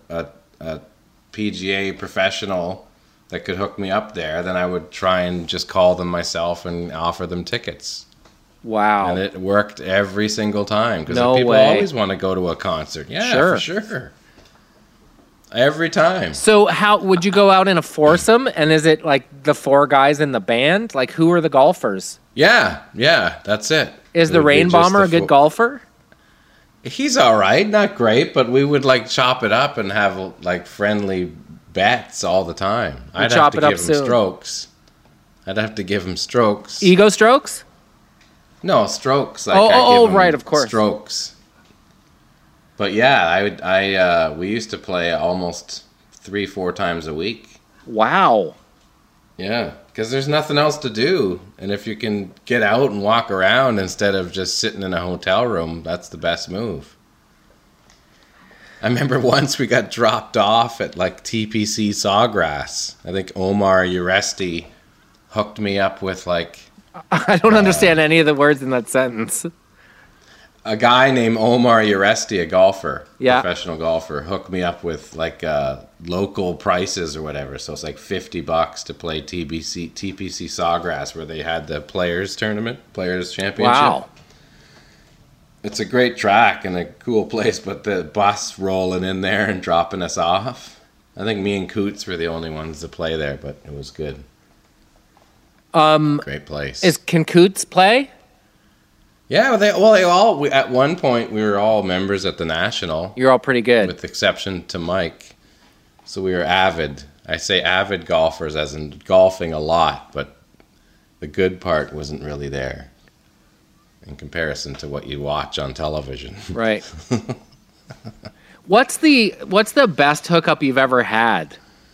Speaker 2: PGA professional that could hook me up there, then I would try and just call them myself and offer them tickets.
Speaker 3: Wow.
Speaker 2: And it worked every single time because
Speaker 3: No
Speaker 2: people
Speaker 3: way.
Speaker 2: always want to go to a concert. Yeah,
Speaker 3: Sure.
Speaker 2: for sure. Every time.
Speaker 3: So how would you go out in a foursome? And is it like the four guys in the band? Like who are the golfers?
Speaker 2: Yeah, that's it.
Speaker 3: Is
Speaker 2: It
Speaker 3: the
Speaker 2: would be
Speaker 3: Rain
Speaker 2: just
Speaker 3: Bomber
Speaker 2: the
Speaker 3: a good
Speaker 2: fo-
Speaker 3: golfer?
Speaker 2: He's all right, not great, but we would like chop it up and have like friendly bets all the time. I'd
Speaker 3: chop
Speaker 2: have
Speaker 3: it
Speaker 2: to
Speaker 3: up
Speaker 2: give him
Speaker 3: soon.
Speaker 2: strokes. I'd have to give him strokes.
Speaker 3: Ego strokes?
Speaker 2: No, strokes. Like
Speaker 3: Oh,
Speaker 2: I
Speaker 3: oh,
Speaker 2: give him
Speaker 3: right, of course.
Speaker 2: Strokes. But yeah, we used to play almost 3-4 times a week.
Speaker 3: Wow.
Speaker 2: Yeah, because there's nothing else to do. And if you can get out and walk around instead of just sitting in a hotel room, that's the best move. I remember once we got dropped off at like TPC Sawgrass. I think Omar Uresti hooked me up with like
Speaker 3: I don't understand any of the words in that sentence.
Speaker 2: a guy named Omar Uresti, a golfer,
Speaker 3: Yeah.
Speaker 2: professional golfer, hooked me up with like local prices or whatever. So it's like $50 to play TPC Sawgrass where they had the Players Tournament, Players Championship.
Speaker 3: Wow.
Speaker 2: It's a great track and a cool place, but the bus rolling in there and dropping us off. I think me and Coots were the only ones to play there, but it was good. Great place.
Speaker 3: Can Coots play?
Speaker 2: Yeah, at one point we were all members at the National,
Speaker 3: You're all pretty good.
Speaker 2: with exception to Mike. So we were avid. I say avid golfers as in golfing a lot, but the good part wasn't really there in comparison to what you watch on television.
Speaker 3: Right. What's the best hookup you've ever had?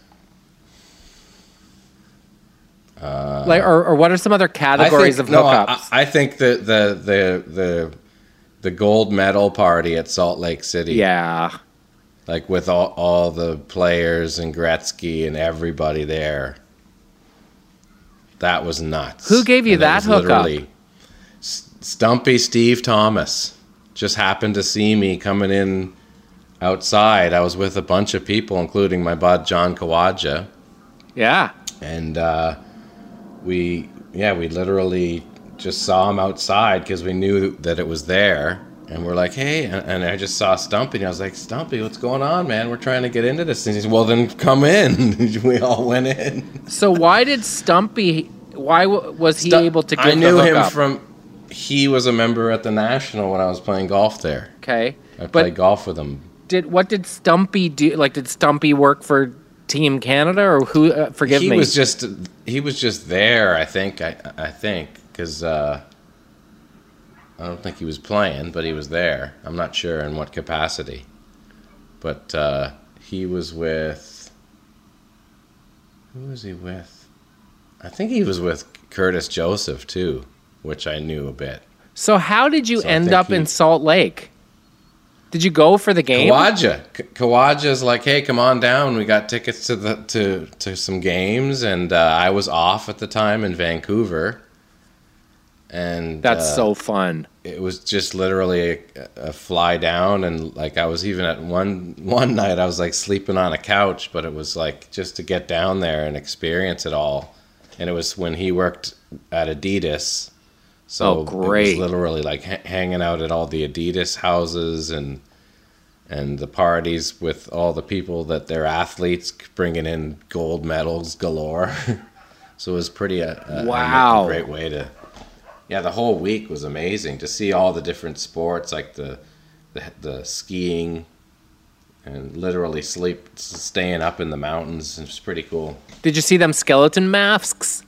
Speaker 3: Or what are some other categories of hookups?
Speaker 2: I think the gold medal party at Salt Lake City.
Speaker 3: Yeah.
Speaker 2: Like with all the players and Gretzky and everybody there. That was nuts.
Speaker 3: Who gave you
Speaker 2: And it
Speaker 3: that
Speaker 2: was
Speaker 3: hookup?
Speaker 2: literally Stumpy Steve Thomas just happened to see me coming in outside. I was with a bunch of people, including my bud John Kawaja.
Speaker 3: Yeah.
Speaker 2: And we literally just saw him outside because we knew that it was there. And we're like, hey, and I just saw Stumpy, and I was like, Stumpy, what's going on, man? We're trying to get into this. And he said, well, then come in. We all went in.
Speaker 3: So why did Stumpy? Why was he able to get
Speaker 2: I knew
Speaker 3: the
Speaker 2: him
Speaker 3: hookup?
Speaker 2: from. He was a member at the National when I was playing golf there.
Speaker 3: Okay.
Speaker 2: I played golf with him.
Speaker 3: What did Stumpy do? Like, did Stumpy work for Team Canada or who? Forgive me.
Speaker 2: He was just there. I think because I don't think he was playing, but he was there. I'm not sure in what capacity, but he was with. Who was he with? I think he was with Curtis Joseph too, which I knew a bit.
Speaker 3: So how did you
Speaker 2: So I
Speaker 3: end
Speaker 2: think
Speaker 3: up in Salt Lake? Did you go for the game?
Speaker 2: Kawaja's like, hey, come on down. We got tickets to some games, and I was off at the time in Vancouver. And
Speaker 3: That's so fun.
Speaker 2: It was just literally a fly down, and like I was even at one night I was like sleeping on a couch, but it was like just to get down there and experience it all. And it was when he worked at Adidas, So
Speaker 3: Oh, great.
Speaker 2: it was literally like hanging out at all the Adidas houses and the parties with all the people that they're athletes, bringing in gold medals galore. So it was pretty
Speaker 3: Wow.
Speaker 2: a great way to. Yeah, the whole week was amazing to see all the different sports, like the skiing, and literally staying up in the mountains. It was pretty cool.
Speaker 3: Did you see them skeleton masks?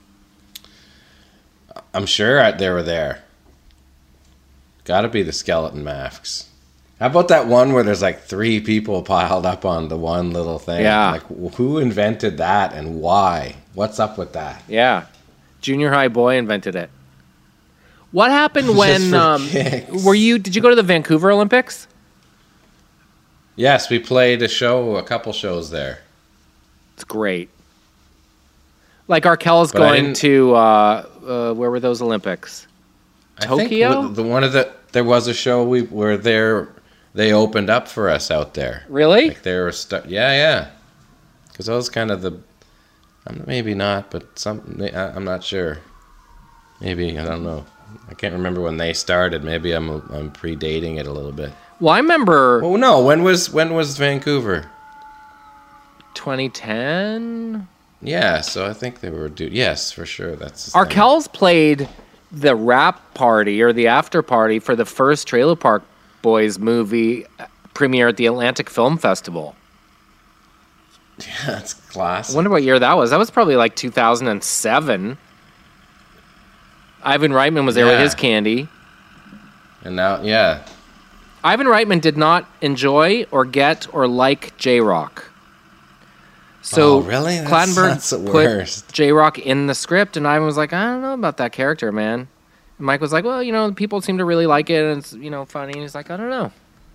Speaker 2: I'm sure they were there. Got to be the skeleton masks. How about that one where there's like 3 people piled up on the one little thing?
Speaker 3: Yeah.
Speaker 2: Like, who invented that and why? What's up with that?
Speaker 3: Yeah. Junior high boy invented it. What happened when did you go to the Vancouver Olympics?
Speaker 2: Yes, we played a couple shows there.
Speaker 3: It's great. Like Arkel's
Speaker 2: But I
Speaker 3: going
Speaker 2: didn't-
Speaker 3: to where were those Olympics? Tokyo?
Speaker 2: I think there was a show they opened up for us out there.
Speaker 3: Really?
Speaker 2: Like they were yeah. Because that was kind of maybe not, but I'm not sure. Maybe, I don't know. I can't remember when they started. Maybe I'm predating it a little bit.
Speaker 3: Well, I remember
Speaker 2: Oh no, when was Vancouver?
Speaker 3: 2010.
Speaker 2: Yeah, so I think they were yes, for sure. That's the thing.
Speaker 3: Arkel's played the wrap party or the after party for the first Trailer Park Boys movie premiere at the Atlantic Film Festival.
Speaker 2: Yeah, that's classic.
Speaker 3: I wonder what year that was. That was probably like 2007. Ivan Reitman was there with
Speaker 2: Yeah.
Speaker 3: his candy.
Speaker 2: And now, yeah.
Speaker 3: Ivan Reitman did not enjoy or get or like J-Rock. So
Speaker 2: Oh, really? That's
Speaker 3: Clattenburg
Speaker 2: the
Speaker 3: put
Speaker 2: worst.
Speaker 3: J-Rock in the script, and Ivan was like, I don't know about that character, man. And Mike was like, well, people seem to really like it, and it's, funny. And he's like, I don't know.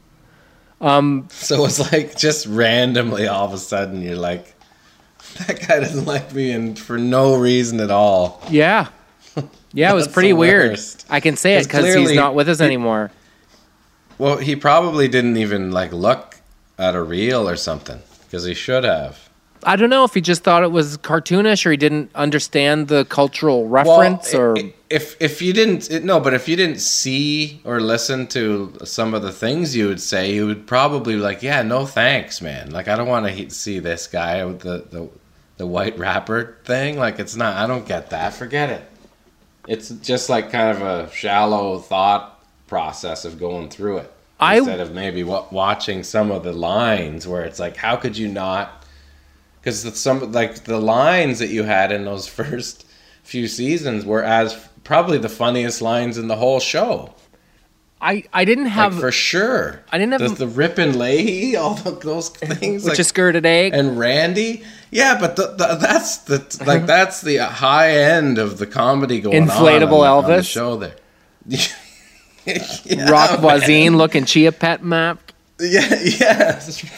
Speaker 2: So it's like just randomly all of a sudden you're like, that guy doesn't like me and for no reason at all.
Speaker 3: Yeah. Yeah, it was
Speaker 2: That's
Speaker 3: pretty
Speaker 2: the
Speaker 3: weird.
Speaker 2: worst.
Speaker 3: I can say it
Speaker 2: 'Cause
Speaker 3: because he's
Speaker 2: clearly
Speaker 3: not with us anymore.
Speaker 2: Well, he probably didn't even look at a reel or something because he should have.
Speaker 3: I don't know if he just thought it was cartoonish or he didn't understand the cultural reference or...
Speaker 2: If you didn't but if you didn't see or listen to some of the things you would say, you would probably be like, yeah, no thanks, man. Like, I don't want to see this guy with the white rapper thing. Like, it's not. I don't get that. Forget it. It's just like kind of a shallow thought process of going through it instead of maybe watching some of the lines where it's like, how could you not? Because the lines that you had in those first few seasons were probably the funniest lines in the whole show.
Speaker 3: I didn't have...
Speaker 2: for sure.
Speaker 3: I didn't have...
Speaker 2: The Rip and Leahy, all those things.
Speaker 3: Which is skirted egg.
Speaker 2: And Randy. Yeah, but that's the high end of the comedy going
Speaker 3: Inflatable
Speaker 2: on the
Speaker 3: Elvis.
Speaker 2: show there. Yeah,
Speaker 3: Rock Voisine looking Chia Pet map.
Speaker 2: Yeah.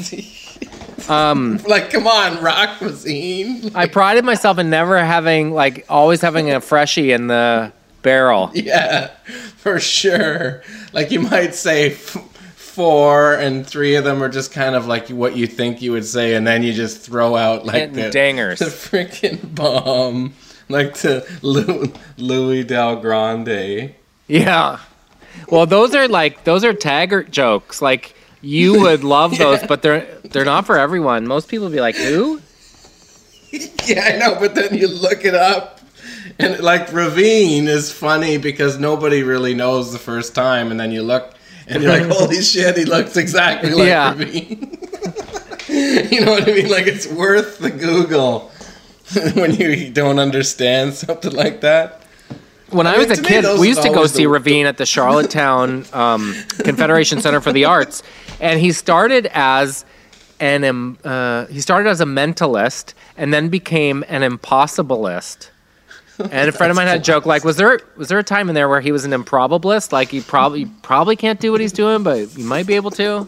Speaker 2: Like, come on, Rock Voisine.
Speaker 3: I prided myself in never having, always having a freshie in the barrel.
Speaker 2: Yeah, for sure. Like, you might say 4 and 3 of them are just kind of like what you think you would say, and then you just throw out
Speaker 3: Hitting dingers.
Speaker 2: the freaking bomb, like the Louis Del Grande.
Speaker 3: Yeah. Well, those are Taggart jokes. Like, you would love those, but they're not for everyone. Most people would be like, who?
Speaker 2: Yeah, I know, but then you look it up, and Ravine is funny because nobody really knows the first time, and then you look, and you're like, holy shit, he looks exactly like Ravine. You know what I mean? Like, it's worth the Google when you don't understand something like that.
Speaker 3: When I was a
Speaker 2: to me,
Speaker 3: kid,
Speaker 2: those
Speaker 3: we
Speaker 2: is
Speaker 3: used to go
Speaker 2: always
Speaker 3: see
Speaker 2: the-
Speaker 3: Ravine at the Charlottetown Confederation Center for the Arts, and he started as a mentalist and then became an impossibilist. And a friend of mine had a joke like, was there a time in there where he was an improbabilist? Like, he probably can't do what he's doing, but he might be able to.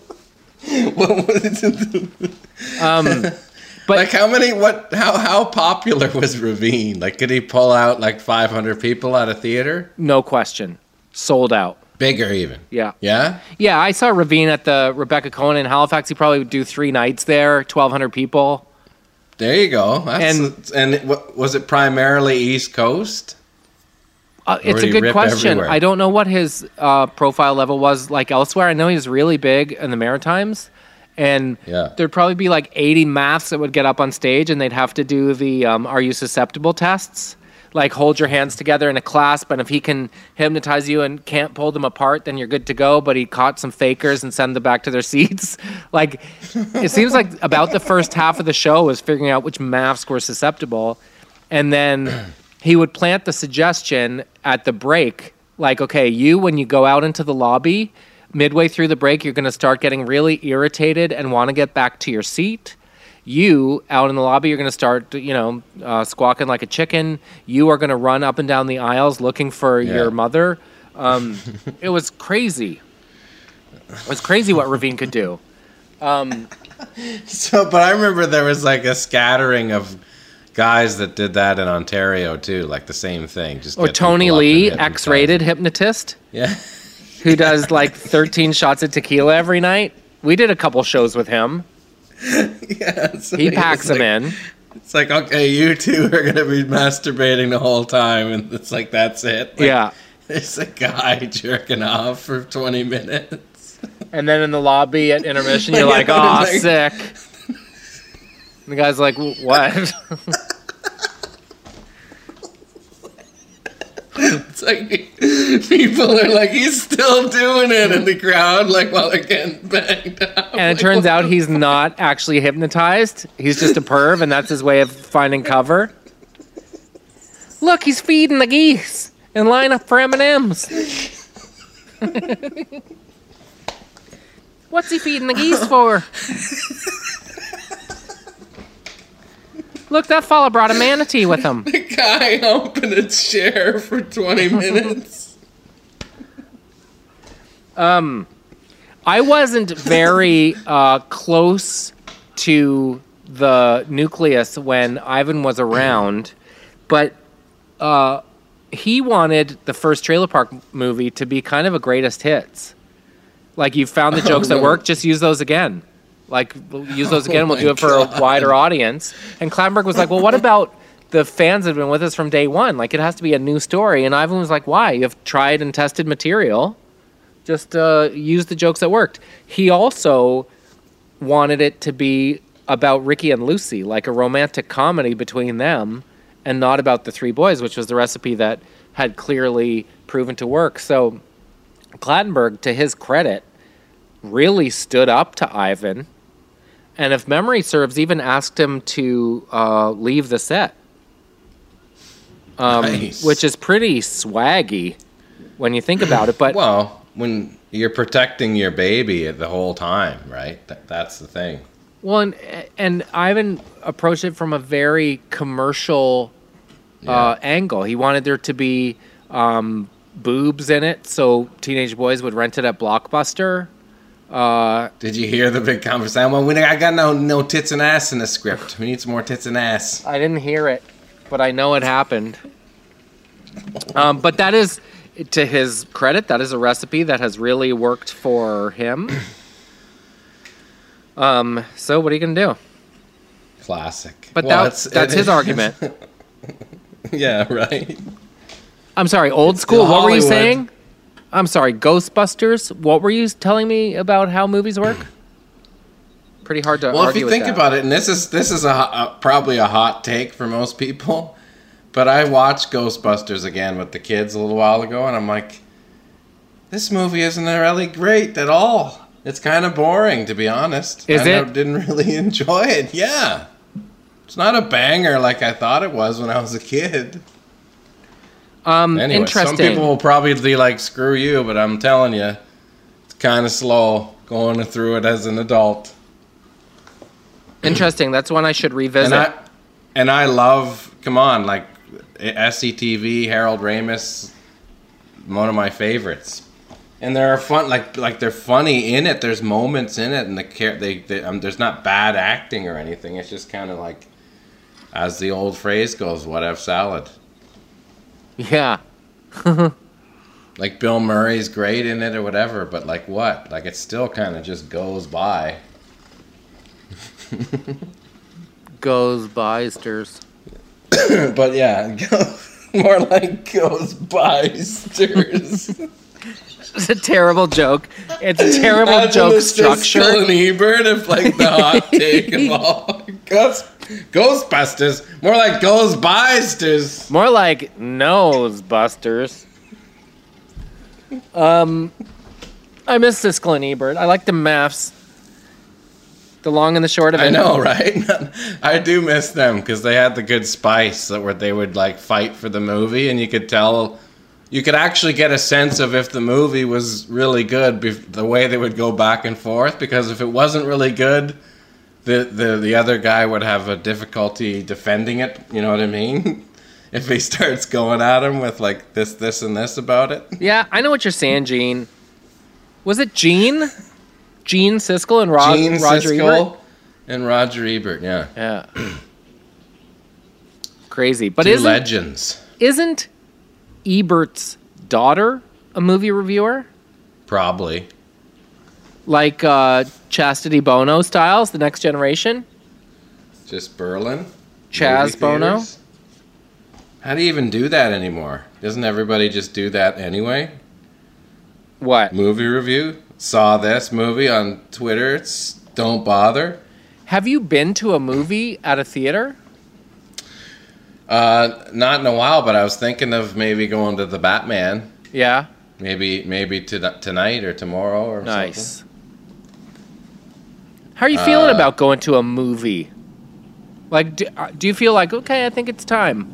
Speaker 3: But
Speaker 2: how popular was Ravine? Like, could he pull out 500 people at a theater?
Speaker 3: No question, sold out.
Speaker 2: Bigger even.
Speaker 3: Yeah.
Speaker 2: Yeah?
Speaker 3: Yeah, I saw Ravine at the Rebecca Cohen in Halifax. He probably would do 3 nights there, 1,200 people.
Speaker 2: There you go. Was it primarily East Coast?
Speaker 3: It's
Speaker 2: did
Speaker 3: a
Speaker 2: he
Speaker 3: good
Speaker 2: rip
Speaker 3: question.
Speaker 2: everywhere?
Speaker 3: I don't know what his profile level was like elsewhere. I know he's really big in the Maritimes, and
Speaker 2: Yeah.
Speaker 3: there'd probably be like 80 maths that would get up on stage, and they'd have to do the "Are you susceptible?" tests. Like, hold your hands together in a clasp, and if he can hypnotize you and can't pull them apart, then you're good to go. But he caught some fakers and sent them back to their seats. Like, it seems like about the first half of the show was figuring out which maths were susceptible, and then he would plant the suggestion at the break, like, okay, when you go out into the lobby, midway through the break, you're going to start getting really irritated and want to get back to your seat. You, out in the lobby, you're going to start, squawking like a chicken. You are going to run up and down the aisles looking for your mother. It was crazy. It was crazy what Ravine could do.
Speaker 2: But I remember there was like a scattering of guys that did that in Ontario too, like the same thing. Just
Speaker 3: Or
Speaker 2: get
Speaker 3: Tony
Speaker 2: people up and
Speaker 3: Lee,
Speaker 2: hypnotize
Speaker 3: X-rated
Speaker 2: them.
Speaker 3: hypnotist,
Speaker 2: Yeah.
Speaker 3: who does like 13 shots of tequila every night. We did a couple shows with him.
Speaker 2: Yeah. So
Speaker 3: He packs them in.
Speaker 2: It's like, okay, you two are gonna be masturbating the whole time, and it's like that's it. Like,
Speaker 3: Yeah.
Speaker 2: There's a guy jerking off for 20 minutes.
Speaker 3: And then in the lobby at intermission, you're like,
Speaker 2: Yeah,
Speaker 3: oh,
Speaker 2: like-
Speaker 3: sick. And the guy's like, what?
Speaker 2: It's like people are like, he's still doing it in the crowd, like while they're getting banged up.
Speaker 3: And it turns out he's not actually hypnotized. He's just a perv, and that's his way of finding cover. Look, he's feeding the geese in line up for M&Ms. What's he feeding the geese for? Look, that fella brought a manatee with him.
Speaker 2: The guy humping a chair for 20 minutes.
Speaker 3: I wasn't very close to the nucleus when Ivan was around, but he wanted the first Trailer Park movie to be kind of a greatest hits. Like, you found the jokes that work, just use those again. Like, we'll use those again, we'll do it for a wider audience. And Clattenburg was like, well, what about the fans that have been with us from day one? Like, it has to be a new story. And Ivan was like, why? You've tried and tested material. Just use the jokes that worked. He also wanted it to be about Ricky and Lucy, like a romantic comedy between them, and not about the three boys, which was the recipe that had clearly proven to work. So Clattenburg, to his credit, really stood up to Ivan, and if memory serves, even asked him to leave the set,
Speaker 2: Nice.
Speaker 3: which is pretty swaggy when you think about it. But
Speaker 2: Well, when you're protecting your baby the whole time, right? That's the thing.
Speaker 3: well, and Ivan approached it from a very commercial angle. He wanted there to be boobs in it, so teenage boys would rent it at Blockbuster.
Speaker 2: Did you hear the big conversation? Well, I got no tits and ass in the script. We need some more tits and ass.
Speaker 3: I didn't hear it, but I know it happened. But that is, to his credit, that is a recipe that has really worked for him. So what are you going to do?
Speaker 2: Classic.
Speaker 3: But
Speaker 2: Well,
Speaker 3: that's his argument.
Speaker 2: Yeah, right.
Speaker 3: I'm sorry, old school.
Speaker 2: Still
Speaker 3: What were you
Speaker 2: Hollywood.
Speaker 3: saying? I'm sorry, Ghostbusters. What were you telling me about how movies work? Pretty hard to
Speaker 2: Well, if
Speaker 3: argue
Speaker 2: you
Speaker 3: with
Speaker 2: think
Speaker 3: that.
Speaker 2: about it, and this is probably a hot take for most people, but I watched Ghostbusters again with the kids a little while ago, and I'm like, this movie isn't really great at all. It's kind of boring, to be honest.
Speaker 3: Is
Speaker 2: I
Speaker 3: it?
Speaker 2: didn't really enjoy it. Yeah, it's not a banger like I thought it was when I was a kid. Anyway,
Speaker 3: Interesting.
Speaker 2: some people will probably be like, screw you, but I'm telling you, it's kind of slow going through it as an adult.
Speaker 3: Interesting. That's one I should revisit.
Speaker 2: And I love, come on, like SCTV, Harold Ramis, one of my favorites. And they're fun, like they're funny in it. There's moments in it, and there's not bad acting or anything. It's just kind of like, as the old phrase goes, what if salad?
Speaker 3: Yeah.
Speaker 2: Like Bill Murray's great in it or whatever, but like what? Like it still kind of just goes by.
Speaker 3: Goes bysters.
Speaker 2: But yeah, More like Ghostbusters.
Speaker 3: It's a terrible joke. It's a terrible
Speaker 2: Imagine
Speaker 3: joke
Speaker 2: the
Speaker 3: structure.
Speaker 2: Siskel and Ebert of like the hot take of all. Ghostbusters. More like Ghostbusters.
Speaker 3: More like Nosebusters. I miss Siskel and Ebert. I like the maths. The long and the short of it.
Speaker 2: I know, right? I do miss them because they had the good spice that where they would like fight for the movie, and you could tell, you could actually get a sense of if the movie was really good, the way they would go back and forth. Because if it wasn't really good, the other guy would have a difficulty defending it. You know what I mean? If he starts going at him with like this, and this about it.
Speaker 3: Yeah, I know what you're saying, Gene. Was it Gene? Gene Siskel and
Speaker 2: Gene
Speaker 3: Roger
Speaker 2: Siskel
Speaker 3: Ebert?
Speaker 2: and Roger Ebert, yeah.
Speaker 3: Yeah. Crazy. But
Speaker 2: Two legends.
Speaker 3: Isn't Ebert's daughter a movie reviewer?
Speaker 2: Probably.
Speaker 3: Like Chastity Bono styles, The Next Generation?
Speaker 2: Just Berlin?
Speaker 3: Chaz
Speaker 2: Movie
Speaker 3: Bono?
Speaker 2: theaters? How do you even do that anymore? Doesn't everybody just do that anyway?
Speaker 3: What?
Speaker 2: Movie review? Saw this movie on Twitter. It's don't bother.
Speaker 3: Have you been to a movie at a theater?
Speaker 2: Not in a while, but I was thinking of maybe going to the Batman.
Speaker 3: Yeah.
Speaker 2: Maybe tonight or tomorrow or
Speaker 3: Nice.
Speaker 2: something.
Speaker 3: How are you feeling about going to a movie? Like, do you feel like, okay, I think it's time?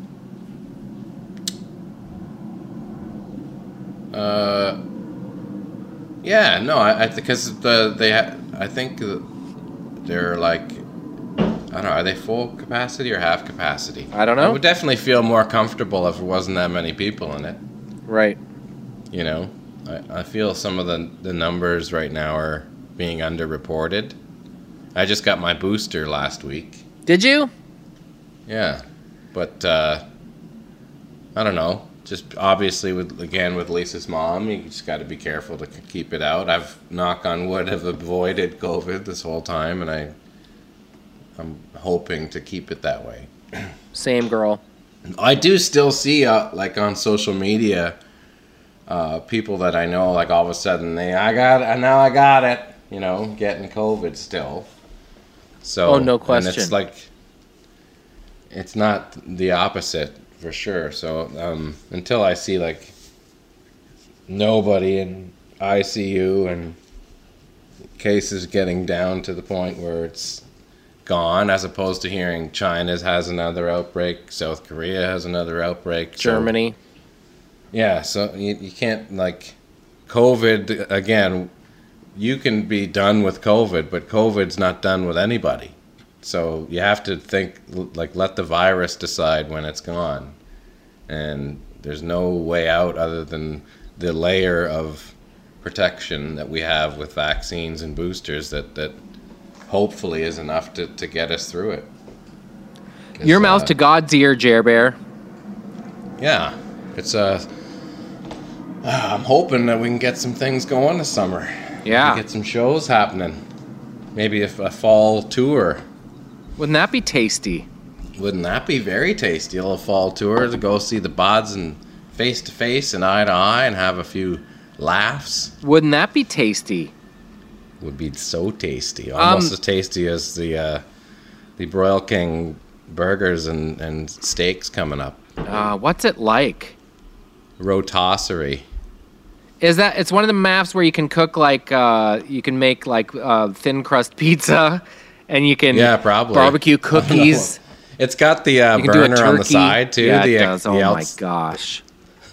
Speaker 2: Yeah, no, I because I think they're like, I don't know, are they full capacity or half capacity?
Speaker 3: I don't know.
Speaker 2: I would definitely feel more comfortable if there wasn't that many people in it.
Speaker 3: Right.
Speaker 2: You know, I feel some of the numbers right now are being underreported. I just got my booster last week.
Speaker 3: Did you?
Speaker 2: Yeah, but I don't know. Just obviously with Lisa's mom, you just got to be careful to keep it out. I've, knock on wood, have avoided COVID this whole time, and I'm hoping to keep it that way.
Speaker 3: Same girl.
Speaker 2: I do still see like on social media, people that I know, like all of a sudden I got it, you know, getting COVID still. So
Speaker 3: no question.
Speaker 2: And it's like, it's not the opposite. For sure. So until I see like nobody in ICU and cases getting down to the point where it's gone, as opposed to hearing China has another outbreak, South Korea has another outbreak,
Speaker 3: Germany.
Speaker 2: So, yeah, so you can't like COVID again. You can be done with COVID, but COVID's not done with anybody. So you have to think, like, let the virus decide when it's gone. And there's no way out other than the layer of protection that we have with vaccines and boosters that hopefully is enough to get us through it.
Speaker 3: Your mouth to God's ear, Jer Bear.
Speaker 2: Yeah. It's I'm hoping that we can get some things going this summer.
Speaker 3: Yeah.
Speaker 2: Get some shows happening. Maybe a fall tour.
Speaker 3: Wouldn't that be tasty?
Speaker 2: Wouldn't that be very tasty? A little fall tour to go see the bods and face to face and eye to eye and have a few laughs.
Speaker 3: Wouldn't that be tasty?
Speaker 2: Would be so tasty, almost as tasty as the Broil King burgers and steaks coming up.
Speaker 3: What's it like?
Speaker 2: Rotisserie.
Speaker 3: Is that, it's one of the maps where you can cook like you can make like thin crust pizza, and you can
Speaker 2: probably
Speaker 3: barbecue cookies.
Speaker 2: It's got the
Speaker 3: You can do a
Speaker 2: burner on the
Speaker 3: turkey.
Speaker 2: side too.
Speaker 3: Yeah,
Speaker 2: the
Speaker 3: it does.
Speaker 2: the
Speaker 3: Oh my gosh.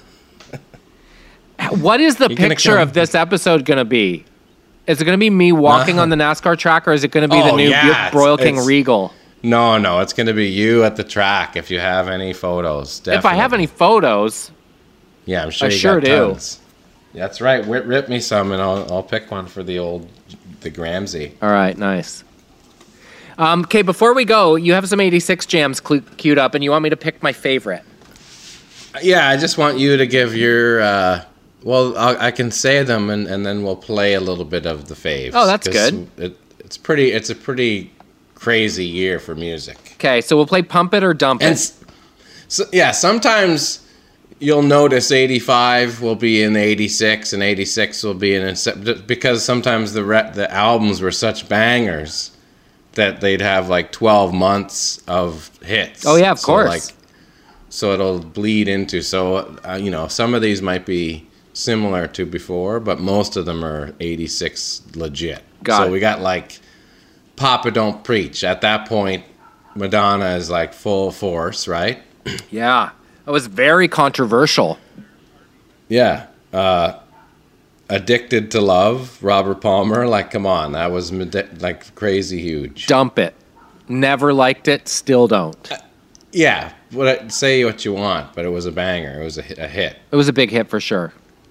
Speaker 3: What is the picture of this episode going to be? Is it going to be me walking on the NASCAR track, or is it going to be the new Broil King Regal?
Speaker 2: No, it's going to be you at the track if you have any photos. Definitely.
Speaker 3: If I have any photos,
Speaker 2: yeah, I'm sure
Speaker 3: I
Speaker 2: you
Speaker 3: sure
Speaker 2: got
Speaker 3: do.
Speaker 2: tons. That's right. Rip me some, and I'll pick one for the Gramsci.
Speaker 3: All right, nice. Okay, before we go, you have some 86 jams queued up, and you want me to pick my favorite.
Speaker 2: Yeah, I just want you to give your... I can say them, and then we'll play a little bit of the faves.
Speaker 3: Oh, that's good.
Speaker 2: It's a pretty crazy year for music.
Speaker 3: Okay, so we'll play Pump It or Dump It.
Speaker 2: So, yeah, sometimes you'll notice 85 will be in 86 and 86 will be in, because sometimes the albums were such bangers that they'd have like 12 months of hits.
Speaker 3: Oh yeah, of course.
Speaker 2: So it'll bleed into, some of these might be similar to before, but most of them are 86 legit. So we got like Papa Don't Preach. At that point, Madonna is like full force, right?
Speaker 3: Yeah. It was very controversial.
Speaker 2: Yeah. Addicted to Love, Robert Palmer. Like, come on. That was like crazy huge.
Speaker 3: Dump It. Never liked it. Still don't.
Speaker 2: Yeah. Say what you want, but it was a banger. It was a hit.
Speaker 3: It was a big hit for sure.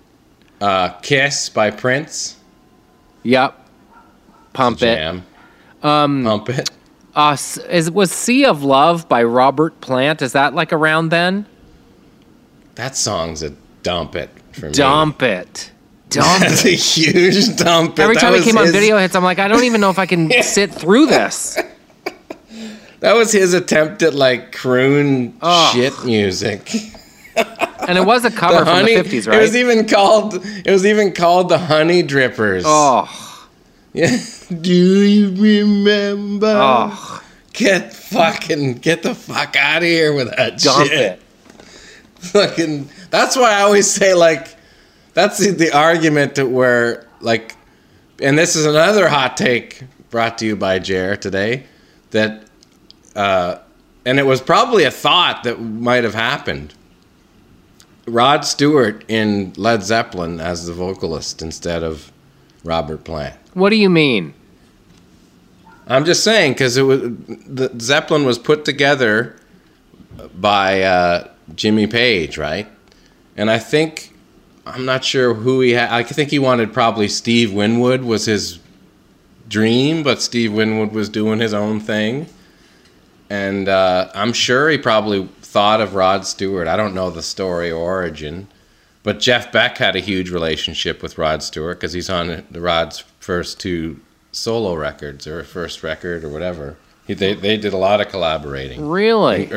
Speaker 2: Kiss by Prince.
Speaker 3: Yep. Pump It.
Speaker 2: Jam. Pump It.
Speaker 3: Was Sea of Love by Robert Plant? Is that like around then?
Speaker 2: That song's a dump it for me.
Speaker 3: Dump It.
Speaker 2: That's a huge dump it.
Speaker 3: Every time it came on video hits, I'm like, I don't even know if I can sit through this.
Speaker 2: That was his attempt at like croon shit music.
Speaker 3: And it was a cover from the 50s, right?
Speaker 2: It was even called the Honey Drippers.
Speaker 3: Oh.
Speaker 2: Yeah. Do you remember?
Speaker 3: Oh.
Speaker 2: Get the fuck out of here with that
Speaker 3: Dump
Speaker 2: shit.
Speaker 3: it.
Speaker 2: Fucking. That's why I always say like, that's the argument that where like, and this is another hot take brought to you by Jer today, that, and it was probably a thought that might have happened. Rod Stewart in Led Zeppelin as the vocalist instead of Robert Plant.
Speaker 3: What do you mean?
Speaker 2: I'm just saying, because the Zeppelin was put together by Jimmy Page, right? And I'm not sure who he had. I think he wanted probably Steve Winwood was his dream, but Steve Winwood was doing his own thing. And I'm sure he probably thought of Rod Stewart. I don't know the story or origin, but Jeff Beck had a huge relationship with Rod Stewart because he's on Rod's first two solo records or first record or whatever. They did a lot of collaborating.
Speaker 3: Really?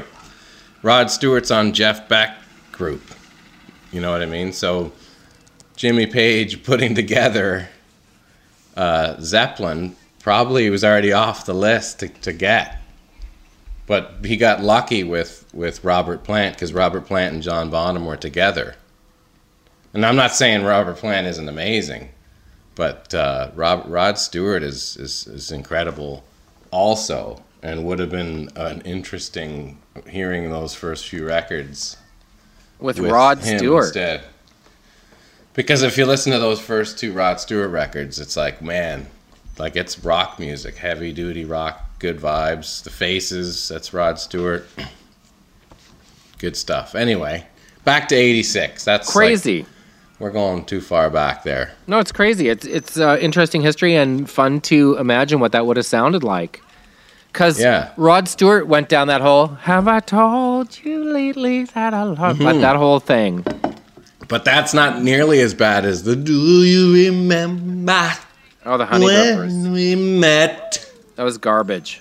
Speaker 2: Rod Stewart's on Jeff Beck group. You know what I mean? So Jimmy Page putting together Zeppelin probably was already off the list to get. But he got lucky with Robert Plant because Robert Plant and John Bonham were together. And I'm not saying Robert Plant isn't amazing, but Rod Stewart is incredible also, and would have been an interesting hearing those first few records
Speaker 3: with Rod Stewart
Speaker 2: instead. Because if you listen to those first two Rod Stewart records, it's like, man, like it's rock music, heavy duty rock, good vibes. The Faces, that's Rod Stewart. Good stuff. Anyway, back to 86. That's
Speaker 3: crazy.
Speaker 2: Like, we're going too far back there.
Speaker 3: No, it's crazy. It's interesting history and fun to imagine what that would have sounded like. Because Rod Stewart went down that whole, have I told you lately that I love, like that whole thing.
Speaker 2: But that's not nearly as bad as the Do You Remember?
Speaker 3: Oh, the Honey Drippers.
Speaker 2: When we met.
Speaker 3: That was garbage.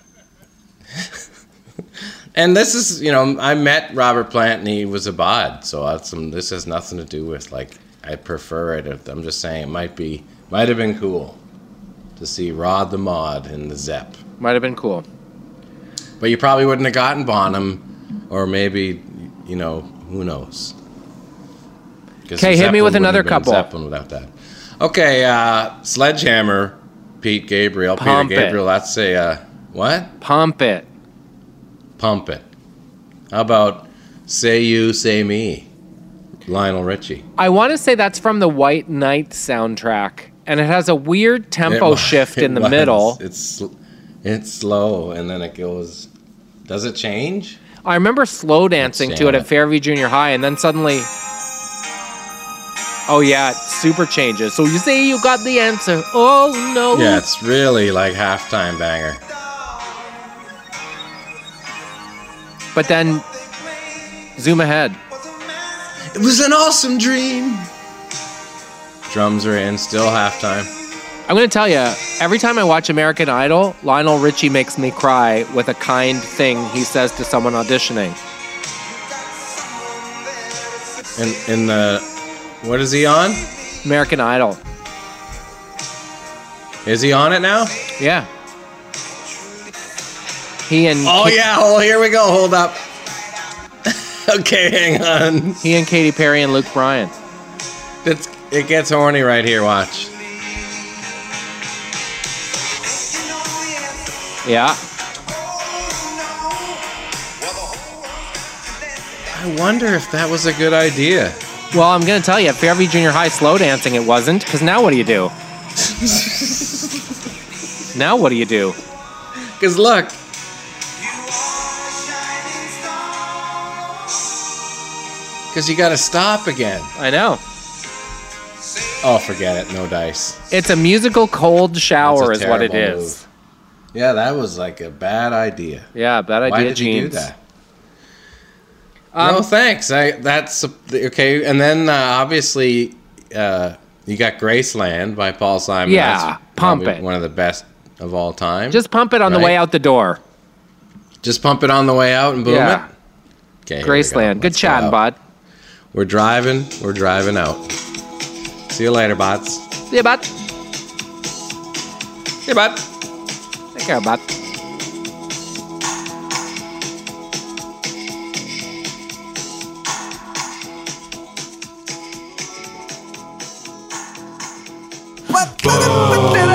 Speaker 2: And this is, I met Robert Plant and he was a bod, so this has nothing to do with, like, I prefer it. I'm just saying it might have been cool to see Rod the Mod in the Zepp.
Speaker 3: Might have been cool.
Speaker 2: But you probably wouldn't have gotten Bonham, or maybe, who knows.
Speaker 3: Okay, hit me with another couple.
Speaker 2: Zeppelin without that. Okay, Sledgehammer, Peter Gabriel. That's a, what?
Speaker 3: Pump It.
Speaker 2: Pump It. How about Say You, Say Me, Lionel Richie?
Speaker 3: I want to say that's from the White Knight soundtrack, and it has a weird tempo shift in the middle.
Speaker 2: It's slow, and then it goes. Does it change?
Speaker 3: I remember slow dancing to it at Fairview Junior High, and then suddenly, oh yeah, it super changes. So you say you got the answer. Oh no.
Speaker 2: Yeah, it's really like halftime banger.
Speaker 3: But then, zoom ahead.
Speaker 2: It was an awesome dream. Drums are in, still halftime.
Speaker 3: I'm going to tell you, every time I watch American Idol, Lionel Richie makes me cry with a kind thing he says to someone auditioning.
Speaker 2: In the, what is he on?
Speaker 3: American Idol.
Speaker 2: Is he on it now?
Speaker 3: Yeah. He and
Speaker 2: Oh yeah. Oh, here we go. Hold up. Okay, hang on.
Speaker 3: he and Katy Perry and Luke Bryan.
Speaker 2: It gets horny right here. Watch.
Speaker 3: Yeah.
Speaker 2: I wonder if that was a good idea.
Speaker 3: Well, I'm gonna tell you, at Fairview Junior High slow dancing, it wasn't. Because now what do you do? Now what do you do?
Speaker 2: Because look. Because you got to stop again.
Speaker 3: I know.
Speaker 2: Oh, forget it. No dice.
Speaker 3: It's a musical cold shower,
Speaker 2: That's a
Speaker 3: is what it
Speaker 2: terrible
Speaker 3: is.
Speaker 2: move. Yeah, that was like a bad idea.
Speaker 3: Yeah, bad idea.
Speaker 2: Why did you do
Speaker 3: Jeans.
Speaker 2: that? No, thanks. That's okay. And then obviously you got Graceland by Paul Simon.
Speaker 3: Yeah,
Speaker 2: That's
Speaker 3: pump
Speaker 2: probably
Speaker 3: it.
Speaker 2: One of the best of all time.
Speaker 3: Just pump it on the
Speaker 2: Right?
Speaker 3: way out the door.
Speaker 2: Just pump it on the way out and boom
Speaker 3: Yeah.
Speaker 2: it. Okay. here we go.
Speaker 3: Graceland. Good
Speaker 2: Let's go
Speaker 3: chatting,
Speaker 2: out.
Speaker 3: bud.
Speaker 2: We're driving. We're driving out. See you later, bots.
Speaker 3: See ya, bud.
Speaker 2: Hey, bud.
Speaker 3: Take care, bud.
Speaker 4: What